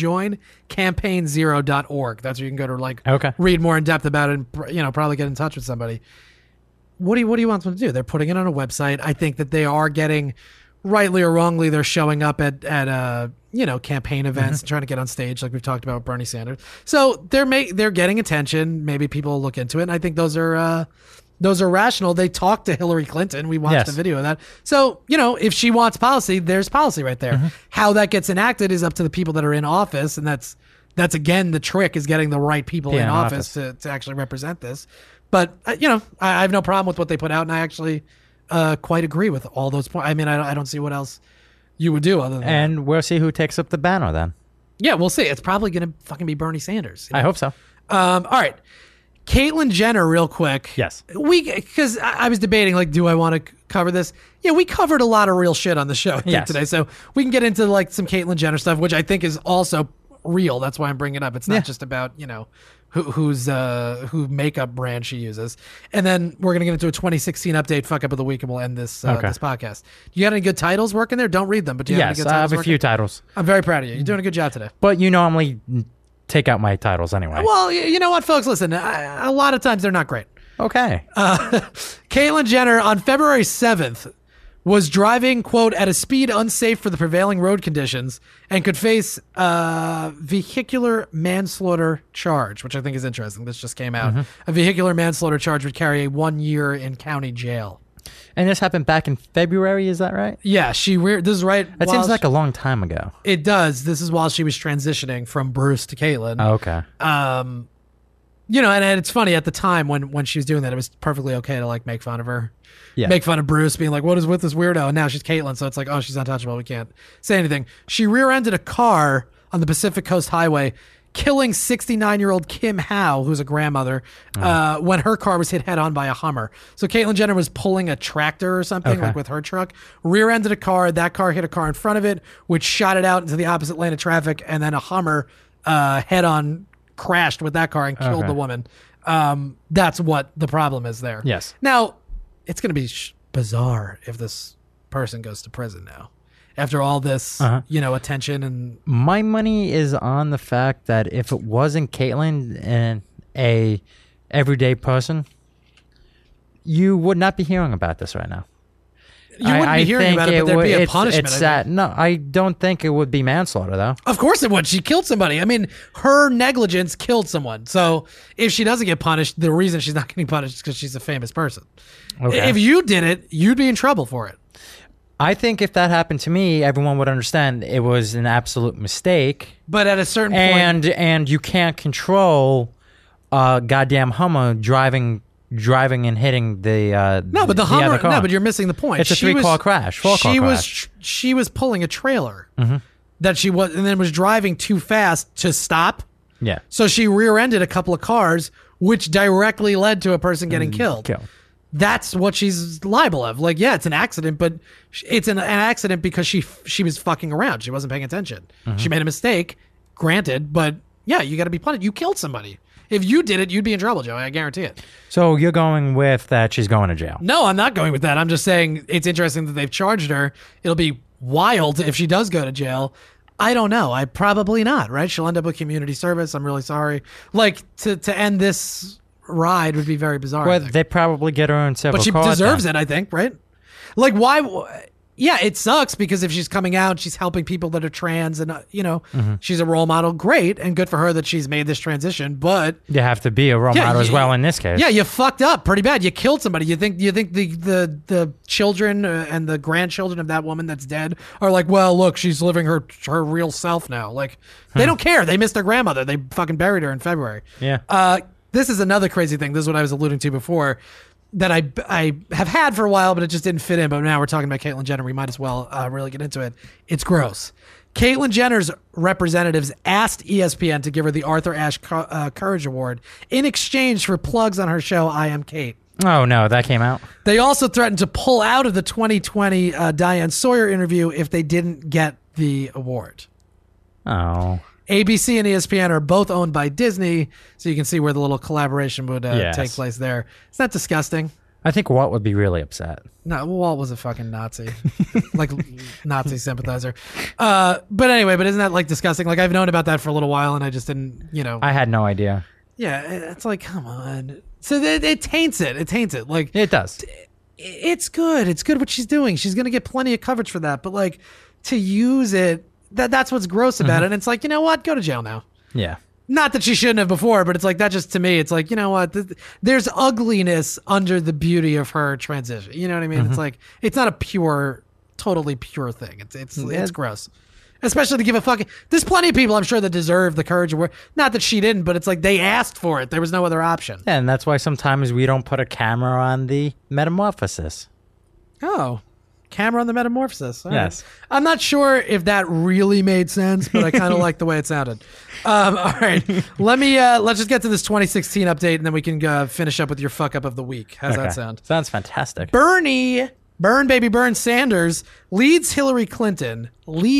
joincampaignzero.org. That's where you can go to like read more in depth about it and probably get in touch with somebody. What do you want them to do? They're putting it on a website. I think that they are getting, rightly or wrongly, they're showing up at campaign events and trying to get on stage like we've talked about with Bernie Sanders. So they're getting attention. Maybe people will look into it. And I think those are rational. They talked to Hillary Clinton. We watched the video of that. So, if she wants policy, there's policy right there. How that gets enacted is up to the people that are in office. And that's again, the trick is getting the right people in office to actually represent this. But, I have no problem with what they put out, and I actually quite agree with all those points. I mean, I don't see what else you would do other than that. And we'll see who takes up the banner then. Yeah, we'll see. It's probably going to fucking be Bernie Sanders. I hope so. All right. Caitlyn Jenner, real quick. Yes. Because I was debating, like, do I want to cover this? Yeah, we covered a lot of real shit on the show I think, today. So we can get into, like, some Caitlyn Jenner stuff, which I think is also real. That's why I'm bringing it up. It's not just about, who makeup brand she uses. And then we're going to get into a 2016 update, fuck up of the week, and we'll end this this podcast. You got any good titles working there? Don't read them, but do you have any good titles I have a working? few titles. I'm very proud of you. You're doing a good job today. But you normally take out my titles anyway. Well, you know what, folks? Listen, a lot of times they're not great. Okay. Caitlyn Jenner on February 7th was driving, quote, at a speed unsafe for the prevailing road conditions and could face a vehicular manslaughter charge, which I think is interesting. This just came out. A vehicular manslaughter charge would carry 1 year in county jail. And this happened back in February, is that right? Yeah, this is right. That seems like a long time ago. It does. This is while she was transitioning from Bruce to Caitlyn. Oh, okay. And it's funny at the time when she was doing that, it was perfectly okay to like make fun of her. Yeah. Make fun of Bruce being like, what is with this weirdo? And now she's Caitlyn, so it's like, oh, she's untouchable. We can't say anything. She rear-ended a car on the Pacific Coast Highway, killing 69-year-old Kim Howe, who's a grandmother, when her car was hit head-on by a Hummer. So Caitlyn Jenner was pulling a tractor or something, like with her truck, rear-ended a car. That car hit a car in front of it, which shot it out into the opposite lane of traffic, and then a Hummer head-on crashed with that car and killed the woman. That's what the problem is there. Yes. Now, it's going to be bizarre if this person goes to prison now. After all this, attention and... My money is on the fact that if it wasn't Caitlyn and a everyday person, you would not be hearing about this right now. You wouldn't be hearing about it, but there'd be a punishment. It's sad. No, I don't think it would be manslaughter, though. Of course it would. She killed somebody. I mean, her negligence killed someone. So if she doesn't get punished, the reason she's not getting punished is because she's a famous person. Okay. If you did it, you'd be in trouble for it. I think if that happened to me, everyone would understand it was an absolute mistake. But at a certain point... And you can't control a goddamn Hummer driving and hitting the no, but the Hummer. other car. No, but you're missing the point. It's a four-car crash. She was pulling a trailer that she was, and then was driving too fast to stop. Yeah. So she rear-ended a couple of cars, which directly led to a person getting killed. That's what she's liable of. Like, yeah, it's an accident, but it's an accident because she was fucking around. She wasn't paying attention. She made a mistake, granted, but yeah, you got to be punished. You killed somebody. If you did it, you'd be in trouble, Joe. I guarantee it. So you're going with that she's going to jail? No, I'm not going with that. I'm just saying it's interesting that they've charged her. It'll be wild if she does go to jail. I don't know. I probably not, right? She'll end up with community service. I'm really sorry. Like, to end this ride would be very bizarre. Well, they probably get her in civil court. But she deserves it, I think, right? Like, why... Yeah, it sucks because if she's coming out, she's helping people that are trans and, she's a role model. Great and good for her that she's made this transition, but... You have to be a role model as well in this case. Yeah, you fucked up pretty bad. You killed somebody. You think the children and the grandchildren of that woman that's dead are like, well, look, she's living her real self now. Like, they don't care. They missed their grandmother. They fucking buried her in February. Yeah. This is another crazy thing. This is what I was alluding to before. That I have had for a while, but it just didn't fit in. But now we're talking about Caitlyn Jenner. We might as well really get into it. It's gross. Caitlyn Jenner's representatives asked ESPN to give her the Arthur Ashe Courage Award in exchange for plugs on her show, I Am Kate. Oh, no, that came out? They also threatened to pull out of the 2020 Diane Sawyer interview if they didn't get the award. Oh. ABC and ESPN are both owned by Disney, so you can see where the little collaboration would take place there. Isn't that disgusting? I think Walt would be really upset. No, Walt was a fucking Nazi, like Nazi sympathizer. But anyway, isn't that like disgusting? Like I've known about that for a little while, and I just didn't, I had no idea. Yeah, it's like, come on. So it taints it. It taints it. Like it does. It's good. It's good what she's doing. She's gonna get plenty of coverage for that. But like to use it, that's what's gross about it. And it's like, you know what? Go to jail now. Yeah. Not that she shouldn't have before, but it's like that just to me, it's like, you know what? There's ugliness under the beauty of her transition. You know what I mean? It's like, it's not a totally pure thing. It's gross. Especially to give a fucking, there's plenty of people I'm sure that deserve the courage. Not that she didn't, but it's like they asked for it. There was no other option. Yeah, and that's why sometimes we don't put a camera on the metamorphosis. Oh. Camera on the metamorphosis. All yes. Right. I'm not sure if that really made sense, but I kind of like the way it sounded. All right. Let's just get to this 2016 update, and then we can finish up with your fuck up of the week. How's that sound? Sounds fantastic. Burn Sanders leads Hillary Clinton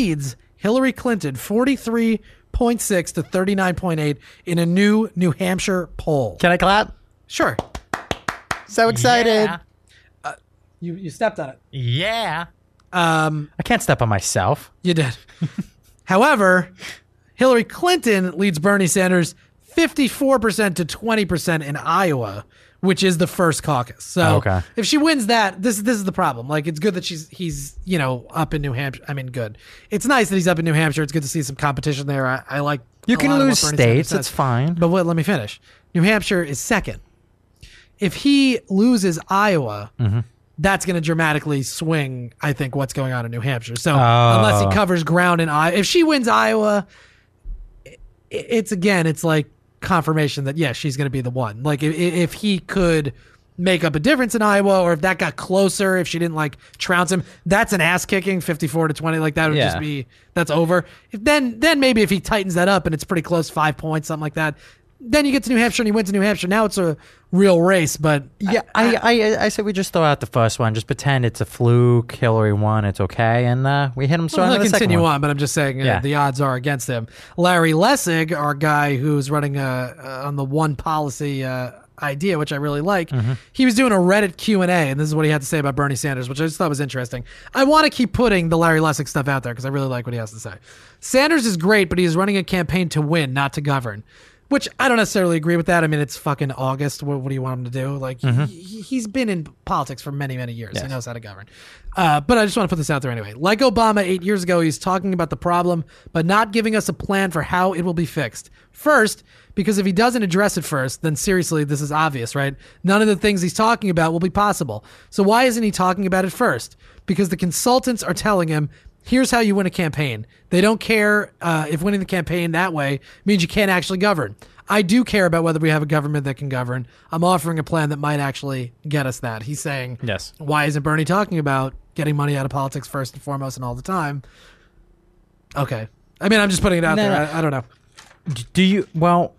43.6 to 39.8 in a new New Hampshire poll. Can I clap? Sure. So excited. Yeah. You stepped on it. Yeah. I can't step on myself. You did. However, Hillary Clinton leads Bernie Sanders 54% to 20% in Iowa, which is the first caucus. So if she wins that, this is the problem. Like, it's good that he's up in New Hampshire. I mean, good. It's nice that he's up in New Hampshire. It's good to see some competition there. I like. You can lose states. It's fine. But let me finish. New Hampshire is second. If he loses Iowa. Mm-hmm. That's going to dramatically swing, I think, what's going on in New Hampshire. So unless he covers ground in Iowa, if she wins Iowa, it's like confirmation that, yeah, she's going to be the one. Like if he could make up a difference in Iowa, or if that got closer, if she didn't like trounce him, that's an ass kicking 54 to 20. Like that would just be, that's over. Then maybe if he tightens that up and it's pretty close, 5 points, something like that. Then you get to New Hampshire and he wins to New Hampshire. Now it's a real race, but yeah, I say we just throw out the first one. Just pretend it's a fluke. Hillary won. It's okay, and we hit him strong. We'll on the second continue one. on, but I'm just saying the odds are against him. Larry Lessig, our guy who's running on the one policy idea, which I really like. Mm-hmm. He was doing a Reddit Q&A, and this is what he had to say about Bernie Sanders, which I just thought was interesting. I want to keep putting the Larry Lessig stuff out there because I really like what he has to say. Sanders is great, but he is running a campaign to win, not to govern. Which I don't necessarily agree with that. I mean, it's fucking August. What do you want him to do? Like, he's been in politics for many, many years. Yes. He knows how to govern. But I just want to put this out there anyway. Like Obama 8 years ago, he's talking about the problem, but not giving us a plan for how it will be fixed. First, because if he doesn't address it first, then seriously, this is obvious, right? None of the things he's talking about will be possible. So why isn't he talking about it first? Because the consultants are telling him, here's how you win a campaign. They don't care if winning the campaign that way means you can't actually govern. I do care about whether we have a government that can govern. I'm offering a plan that might actually get us that. He's saying, yes. Why isn't Bernie talking about getting money out of politics first and foremost and all the time? Okay. I mean, I'm just putting it out there. I don't know. Do you? Well,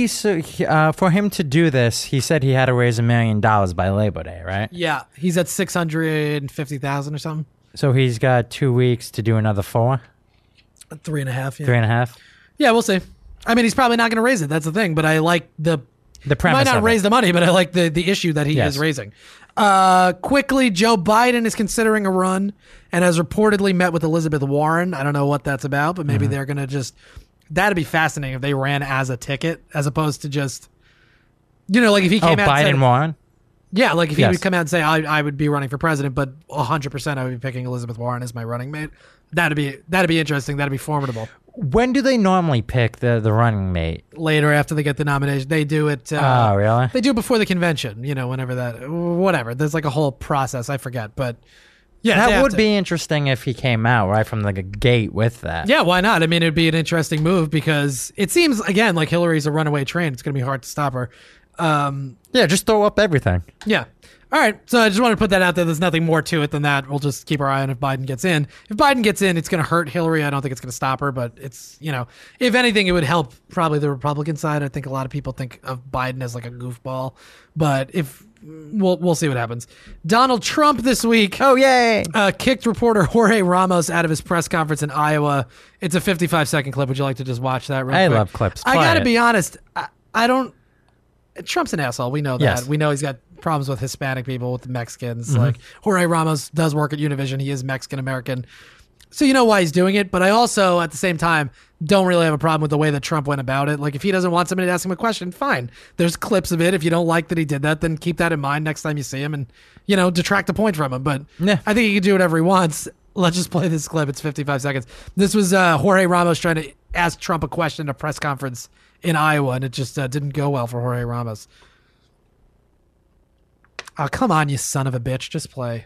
for him to do this, he said he had to raise $1 million by Labor Day, right? Yeah. He's at 650,000 or something. So he's got 2 weeks to do another 4? 3.5, yeah. 3.5? Yeah, we'll see. I mean, he's probably not going to raise it. That's the thing. But I like the premise. He might not raise the money, but I like the issue that he is raising. Quickly, Joe Biden is considering a run and has reportedly met with Elizabeth Warren. I don't know what that's about, but maybe they're going to just... That'd be fascinating if they ran as a ticket as opposed to just... like if he came out Biden and said, Warren? Yeah, like if he would come out and say, I would be running for president, but 100% I would be picking Elizabeth Warren as my running mate. That'd be interesting. That'd be formidable. When do they normally pick the running mate? Later, after they get the nomination. They do it. Oh, really? They do it before the convention, whenever whatever. There's like a whole process. I forget, but yeah. That would be interesting if he came out right from the gate with that. Yeah, why not? I mean, it'd be an interesting move because it seems, again, like Hillary's a runaway train. It's going to be hard to stop her. Yeah, just throw up everything. Yeah. All right. So I just want to put that out there. There's nothing more to it than that. We'll just keep our eye on if Biden gets in. If Biden gets in, it's going to hurt Hillary. I don't think it's going to stop her, but it's, if anything, it would help probably the Republican side. I think a lot of people think of Biden as like a goofball, but if we'll see what happens. Donald Trump this week. Oh, yay. Kicked reporter Jorge Ramos out of his press conference in Iowa. It's a 55-second clip. Would you like to just watch that real quick? I love clips. I got to Play be honest. I don't. Trump's an asshole. We know that. Yes. We know he's got problems with Hispanic people, with the Mexicans. Like Jorge Ramos does work at Univision. He is Mexican American. So you know why he's doing it. But I also, at the same time, don't really have a problem with the way that Trump went about it. Like, if he doesn't want somebody to ask him a question, fine. There's clips of it. If you don't like that he did that, then keep that in mind next time you see him and, detract the point from him. But I think he can do whatever he wants. Let's just play this clip. It's 55 seconds. This was Jorge Ramos trying to ask Trump a question at a press conference in Iowa, and it just didn't go well for Jorge Ramos. Oh, come on, you son of a bitch. Just play.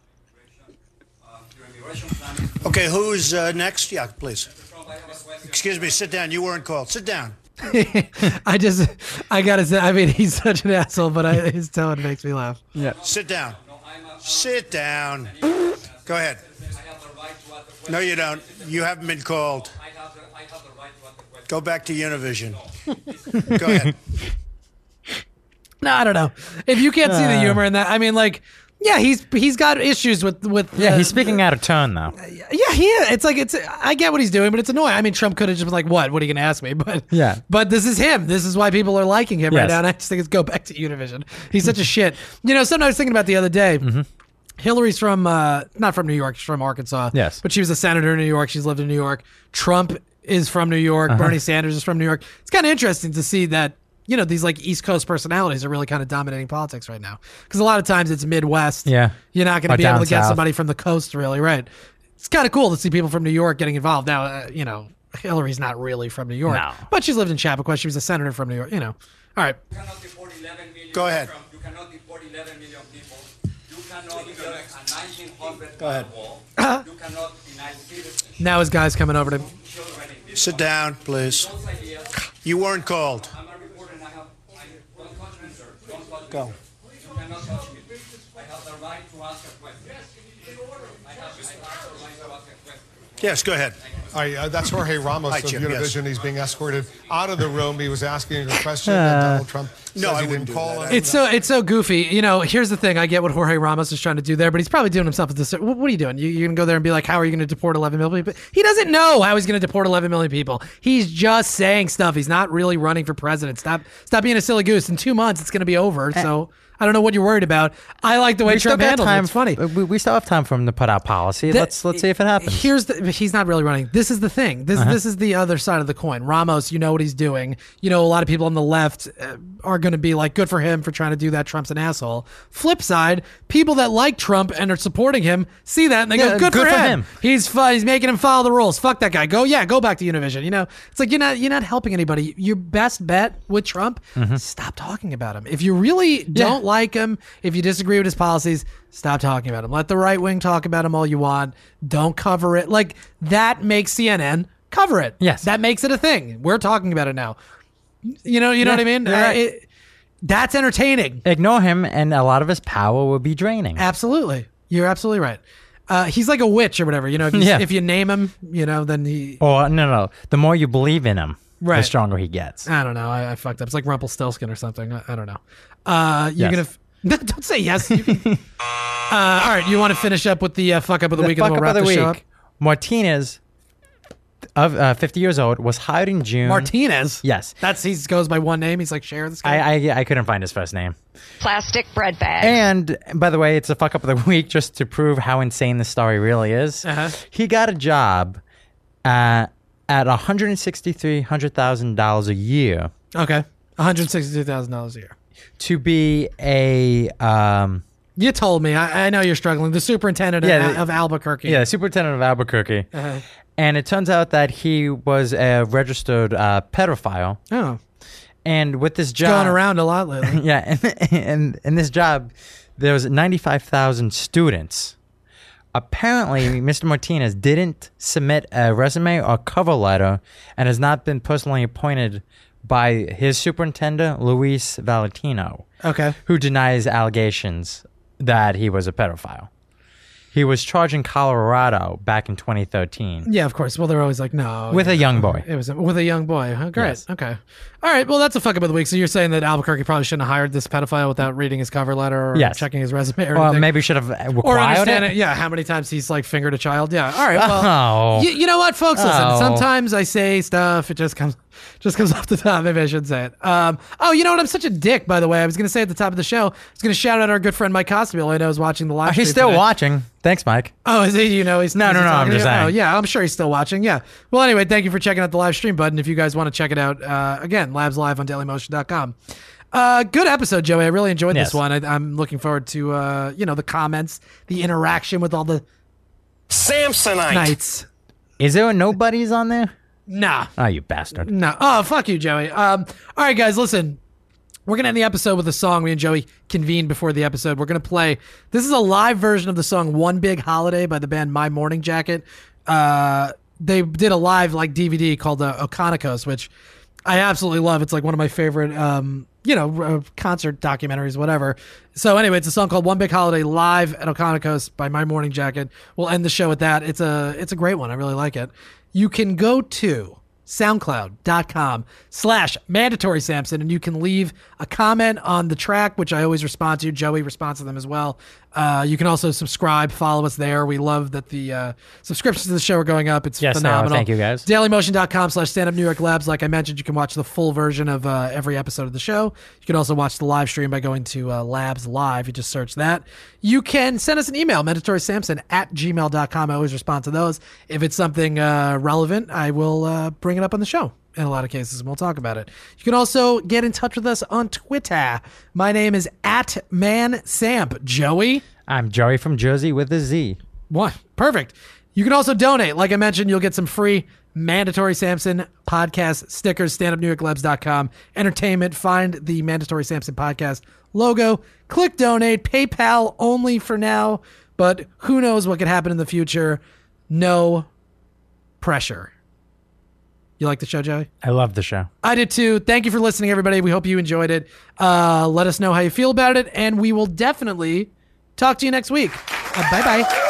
Okay, who's next? Yeah, please. Excuse me, sit down. You weren't called. Sit down. I gotta say, I mean, he's such an asshole, but his tone makes me laugh. Yeah. Sit down. Sit down. Go ahead. No, you don't. You haven't been called. Go back to Univision. Go ahead. No, I don't know. If you can't see the humor in that, I mean, like, yeah, he's got issues with. He's speaking out of turn though. Yeah, he is. It's like I get what he's doing, but it's annoying. I mean, Trump could have just been like, "What? What are you going to ask me?" But yeah, but this is him. This is why people are liking him right now. And I just think it's go back to Univision. He's such a shit. Something I was thinking about the other day. Hillary's from not from New York. She's from Arkansas. Yes, but she was a senator in New York. She's lived in New York. Trump is from New York. Bernie Sanders is from New York. It's kind of interesting to see that. These like East Coast personalities are really kind of dominating politics right now. Because a lot of times it's Midwest. Yeah. You're not going to be able to get somebody from the coast, really, right? It's kind of cool to see people from New York getting involved. Now, Hillary's not really from New York. No. But she's lived in Chappaqua. She was a senator from New York, All right. Go ahead. You cannot deport 11 million people. You cannot build a 1900 Go ahead. wall. You cannot deny citizenship. Now his guy's coming over to him. Sit down, please. You weren't called. Go. Yes, go ahead. That's Jorge Ramos Hi, of Jim, Univision. yes. He's being escorted out of the room. He was asking a question, and Donald Trump says he didn't call him. It's so goofy. Here's the thing. I get what Jorge Ramos is trying to do there, but he's probably doing himself a disservice. What are you doing? You're going to go there and be like, how are you going to deport 11 million people? He doesn't know how he's going to deport 11 million people. He's just saying stuff. He's not really running for president. Stop being a silly goose. In 2 months, it's going to be over. So I don't know what you're worried about. I like the way Trump handled it. It's funny. We still have time for him to put out policy. Let's see if it happens. He's not really running. This is the thing. This is the other side of the coin. Ramos, you know what he's doing. A lot of people on the left are going to be like, good for him for trying to do that. Trump's an asshole. Flip side, people that like Trump and are supporting him see that and they go, good for him. He's making him follow the rules. Fuck that guy. Go back to Univision. It's like you're not helping anybody. Your best bet with Trump, stop talking about him. If you really don't like him, if you disagree with his policies, stop talking about him. Let the right wing talk about him all you want. Don't cover it. Like, that makes CNN cover it. Yes. That makes it a thing. We're talking about it now. You know what I mean? Right. That's entertaining. Ignore him and a lot of his power will be draining. Absolutely. You're absolutely right. He's like a witch or whatever. If you name him, then he... Or, no. The more you believe in him, right, the stronger he gets. I don't know. I fucked up. It's like Rumpelstiltskin or something. I don't know. You're going to... Don't say yes. You can, all right. You want to finish up with the fuck up of the week, and then we'll wrap the show up? Martinez, of 50 years old, was hired in June. Martinez? Yes. He goes by one name. He's like, share this guy? I couldn't find his first name. Plastic bread bag. And, by the way, it's a fuck up of the week just to prove how insane this story really is. He got a job at $163,000 a year. Okay. $162,000 a year. To be a... you told me. I know you're struggling. The superintendent of Albuquerque. Yeah, superintendent of Albuquerque. And it turns out that he was a registered pedophile. Oh. And with this job... Going around a lot lately. Yeah. And in this job, there was 95,000 students. Apparently, Mr. Martinez didn't submit a resume or cover letter and has not been personally appointed by his superintendent, Luis Valentino, okay, who denies allegations that he was a pedophile. He was charged in Colorado back in 2013. Yeah, of course. Well, they're always like, no. With a young boy. It was with a young boy. Huh? Great. Yes. Okay. All right. Well, that's a fuck up of the week. So you're saying that Albuquerque probably shouldn't have hired this pedophile without reading his cover letter or Yes. checking his resume or Well, anything? maybe should have Or required understand it. it. Yeah, how many times he's like fingered a child. Yeah. All right. Well, Oh. you know what, folks? Listen, Oh. sometimes I say stuff. It just comes off the top. Maybe I shouldn't say it. Oh, you know what? I'm such a dick, by the way. I was going to say at the top of the show, I was going to shout out our good friend Mike Costabile. I know is watching the live stream He's still today. watching. Thanks, Mike. Oh, is he? You know, he's No, is he I'm talking to just you? saying. Oh, yeah, I'm sure he's still watching. Yeah. Well, anyway, thank you for checking out the live stream button. If you guys want to check it out, again, Labs Live on DailyMotion.com. Good episode, Joey. I really enjoyed Yes. this one. I'm looking forward to the comments, the interaction with all the Samsonite Knights. Is there nobodies on there? Nah. Oh, you bastard. No. Oh, fuck you, Joey. All right, guys, listen. We're going to end the episode with a song me and Joey convened before the episode. We're going to play. This is a live version of the song One Big Holiday by the band My Morning Jacket. They did a live like DVD called Okonikos, which I absolutely love. It's like one of my favorite, concert documentaries, whatever. So anyway, it's a song called One Big Holiday live at Okonikos by My Morning Jacket. We'll end the show with that. It's a great one. I really like it. You can go to SoundCloud.com/Mandatory Samson, and you can leave a comment on the track, which I always respond to. Joey responds to them as well. You can also subscribe, follow us there. We love that the subscriptions to the show are going up. It's Yes, phenomenal. thank you, guys. DailyMotion.com/Stand Up New York Labs. Like I mentioned, you can watch the full version of every episode of the show. You can also watch the live stream by going to Labs Live. You just search that. You can send us an email, mandatorysamson@gmail.com. I always respond to those. If it's something relevant, I will bring it up on the show in a lot of cases, and we'll talk about it. You can also get in touch with us on Twitter. My name is @ManSamp. Joey? I'm Joey from Jersey with a Z. What? Perfect. You can also donate. Like I mentioned, you'll get some free Mandatory Samson podcast stickers, standupnewyorklabs.com. Entertainment. Find the Mandatory Samson podcast logo. Click donate. PayPal only for now, but who knows what could happen in the future. No pressure. You like the show, Joey? I love the show. I did too. Thank you for listening, everybody. We hope you enjoyed it. Let us know how you feel about it, and we will definitely talk to you next week. Bye-bye.